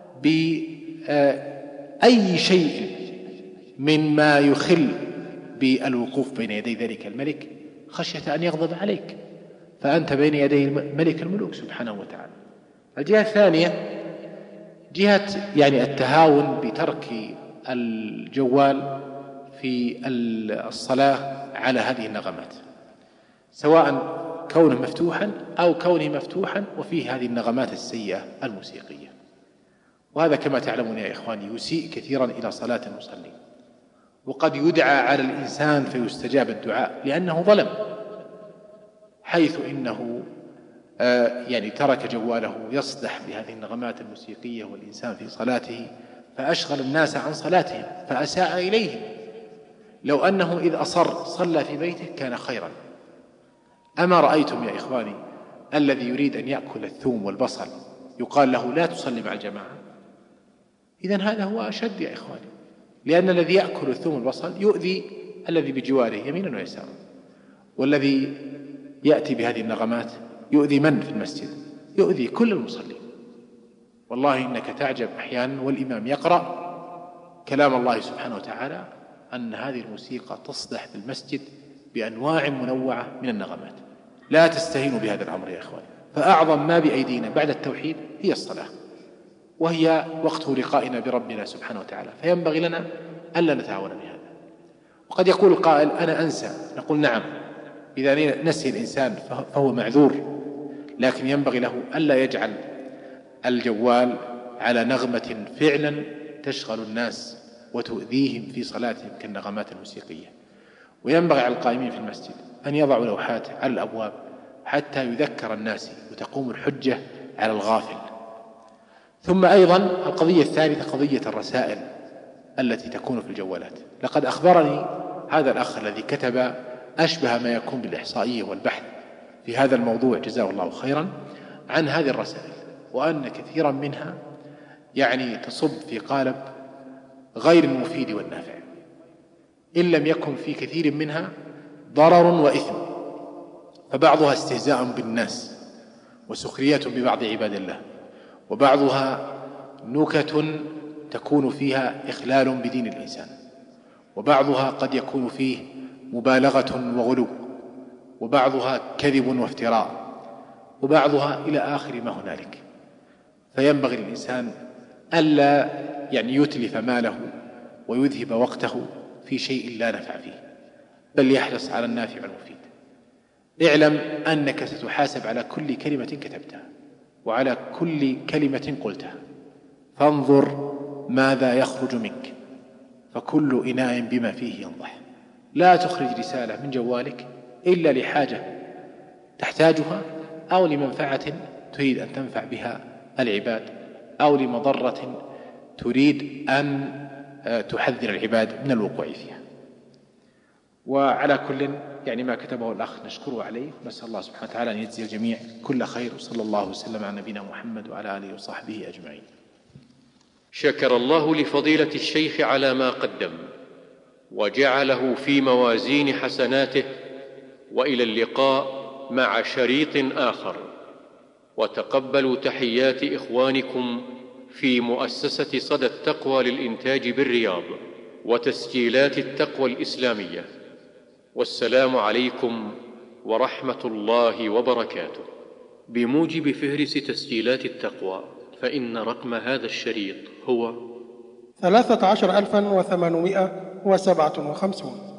بأي شيء مما يخل بالوقوف بين يدي ذلك الملك خشية أن يغضب عليك، فأنت بين يدي ملك الملوك سبحانه وتعالى. الجهة الثانية جهة يعني التهاون بترك الجوال في الصلاة على هذه النغمات، سواء كونه مفتوحا أو كونه مفتوحا وفيه هذه النغمات السيئة الموسيقية، وهذا كما تعلمون يا إخواني يسيء كثيرا إلى صلاة المصلين، وقد يدعى على الإنسان فيستجاب الدعاء لأنه ظلم، حيث إنه آه يعني ترك جواله يصدح بهذه النغمات الموسيقية والإنسان في صلاته، فأشغل الناس عن صلاتهم فأساء إليهم. لو أنه إذ أصر صلى في بيته كان خيرا. أما رأيتم يا إخواني الذي يريد أن يأكل الثوم والبصل يقال له لا تصلي مع الجماعة؟ إذن هذا هو أشد يا إخواني، لأن الذي يأكل الثوم والبصل يؤذي الذي بجواره يمينا ويسارا، والذي يأتي بهذه النغمات يؤذي من في المسجد؟ يؤذي كل المصلين. والله إنك تعجب أحيانا والإمام يقرأ كلام الله سبحانه وتعالى أن هذه الموسيقى تصدح في المسجد بأنواع منوعة من النغمات. لا تستهينوا بهذا الأمر يا إخواني، فأعظم ما بأيدينا بعد التوحيد هي الصلاة، وهي وقت لقائنا بربنا سبحانه وتعالى، فينبغي لنا ألا نتعاون بهذا. وقد يقول القائل أنا أنسى، نقول نعم، إذا نسي الإنسان فهو معذور، لكن ينبغي له ألا يجعل الجوال على نغمة فعلا تشغل الناس وتؤذيهم في صلاتهم كالنغمات الموسيقية. وينبغي على القائمين في المسجد أن يضعوا لوحات على الأبواب حتى يذكر الناس وتقوم الحجة على الغافل. ثم أيضا القضية الثالثة قضية الرسائل التي تكون في الجوالات. لقد أخبرني هذا الأخ الذي كتب أشبه ما يكون بالإحصائية والبحث في هذا الموضوع جزاه الله خيرا عن هذه الرسائل، وأن كثيرا منها يعني تصب في قالب غير المفيد والنافع، إن لم يكن في كثير منها ضرر وإثم، فبعضها استهزاء بالناس وسخرية ببعض عباد الله، وبعضها نكت تكون فيها إخلال بدين الإنسان، وبعضها قد يكون فيه مبالغة وغلو، وبعضها كذب وافتراء، وبعضها إلى آخر ما هنالك. فينبغي للإنسان ألا يعني يتلف ماله ويذهب وقته في شيء لا نفع فيه، بل يحرص على النافع والمفيد. اعلم أنك ستحاسب على كل كلمة كتبتها وعلى كل كلمة قلتها، فانظر ماذا يخرج منك، فكل إناء بما فيه ينضح. لا تخرج رسالة من جوالك إلا لحاجة تحتاجها، أو لمنفعة تريد أن تنفع بها العباد، أو لمضرة تريد أن تحذر العباد من الوقوع فيها. وعلى كل يعني ما كتبه الأخ نشكره عليه، نسأل الله سبحانه وتعالى أن يجزي الجميع كل خير، وصلى الله وسلم على نبينا محمد وعلى آله وصحبه أجمعين. شكر الله لفضيلة الشيخ على ما قدم وجعله في موازين حسناته، وإلى اللقاء مع شريط آخر. وتقبلوا تحيات إخوانكم في مؤسسة صدى التقوى للإنتاج بالرياض وتسجيلات التقوى الإسلامية. والسلام عليكم ورحمة الله وبركاته. بموجب فهرس تسجيلات التقوى، فإن رقم هذا الشريط هو ثلاثة عشر ألفا وثمانمائة وسبعة وخمسون.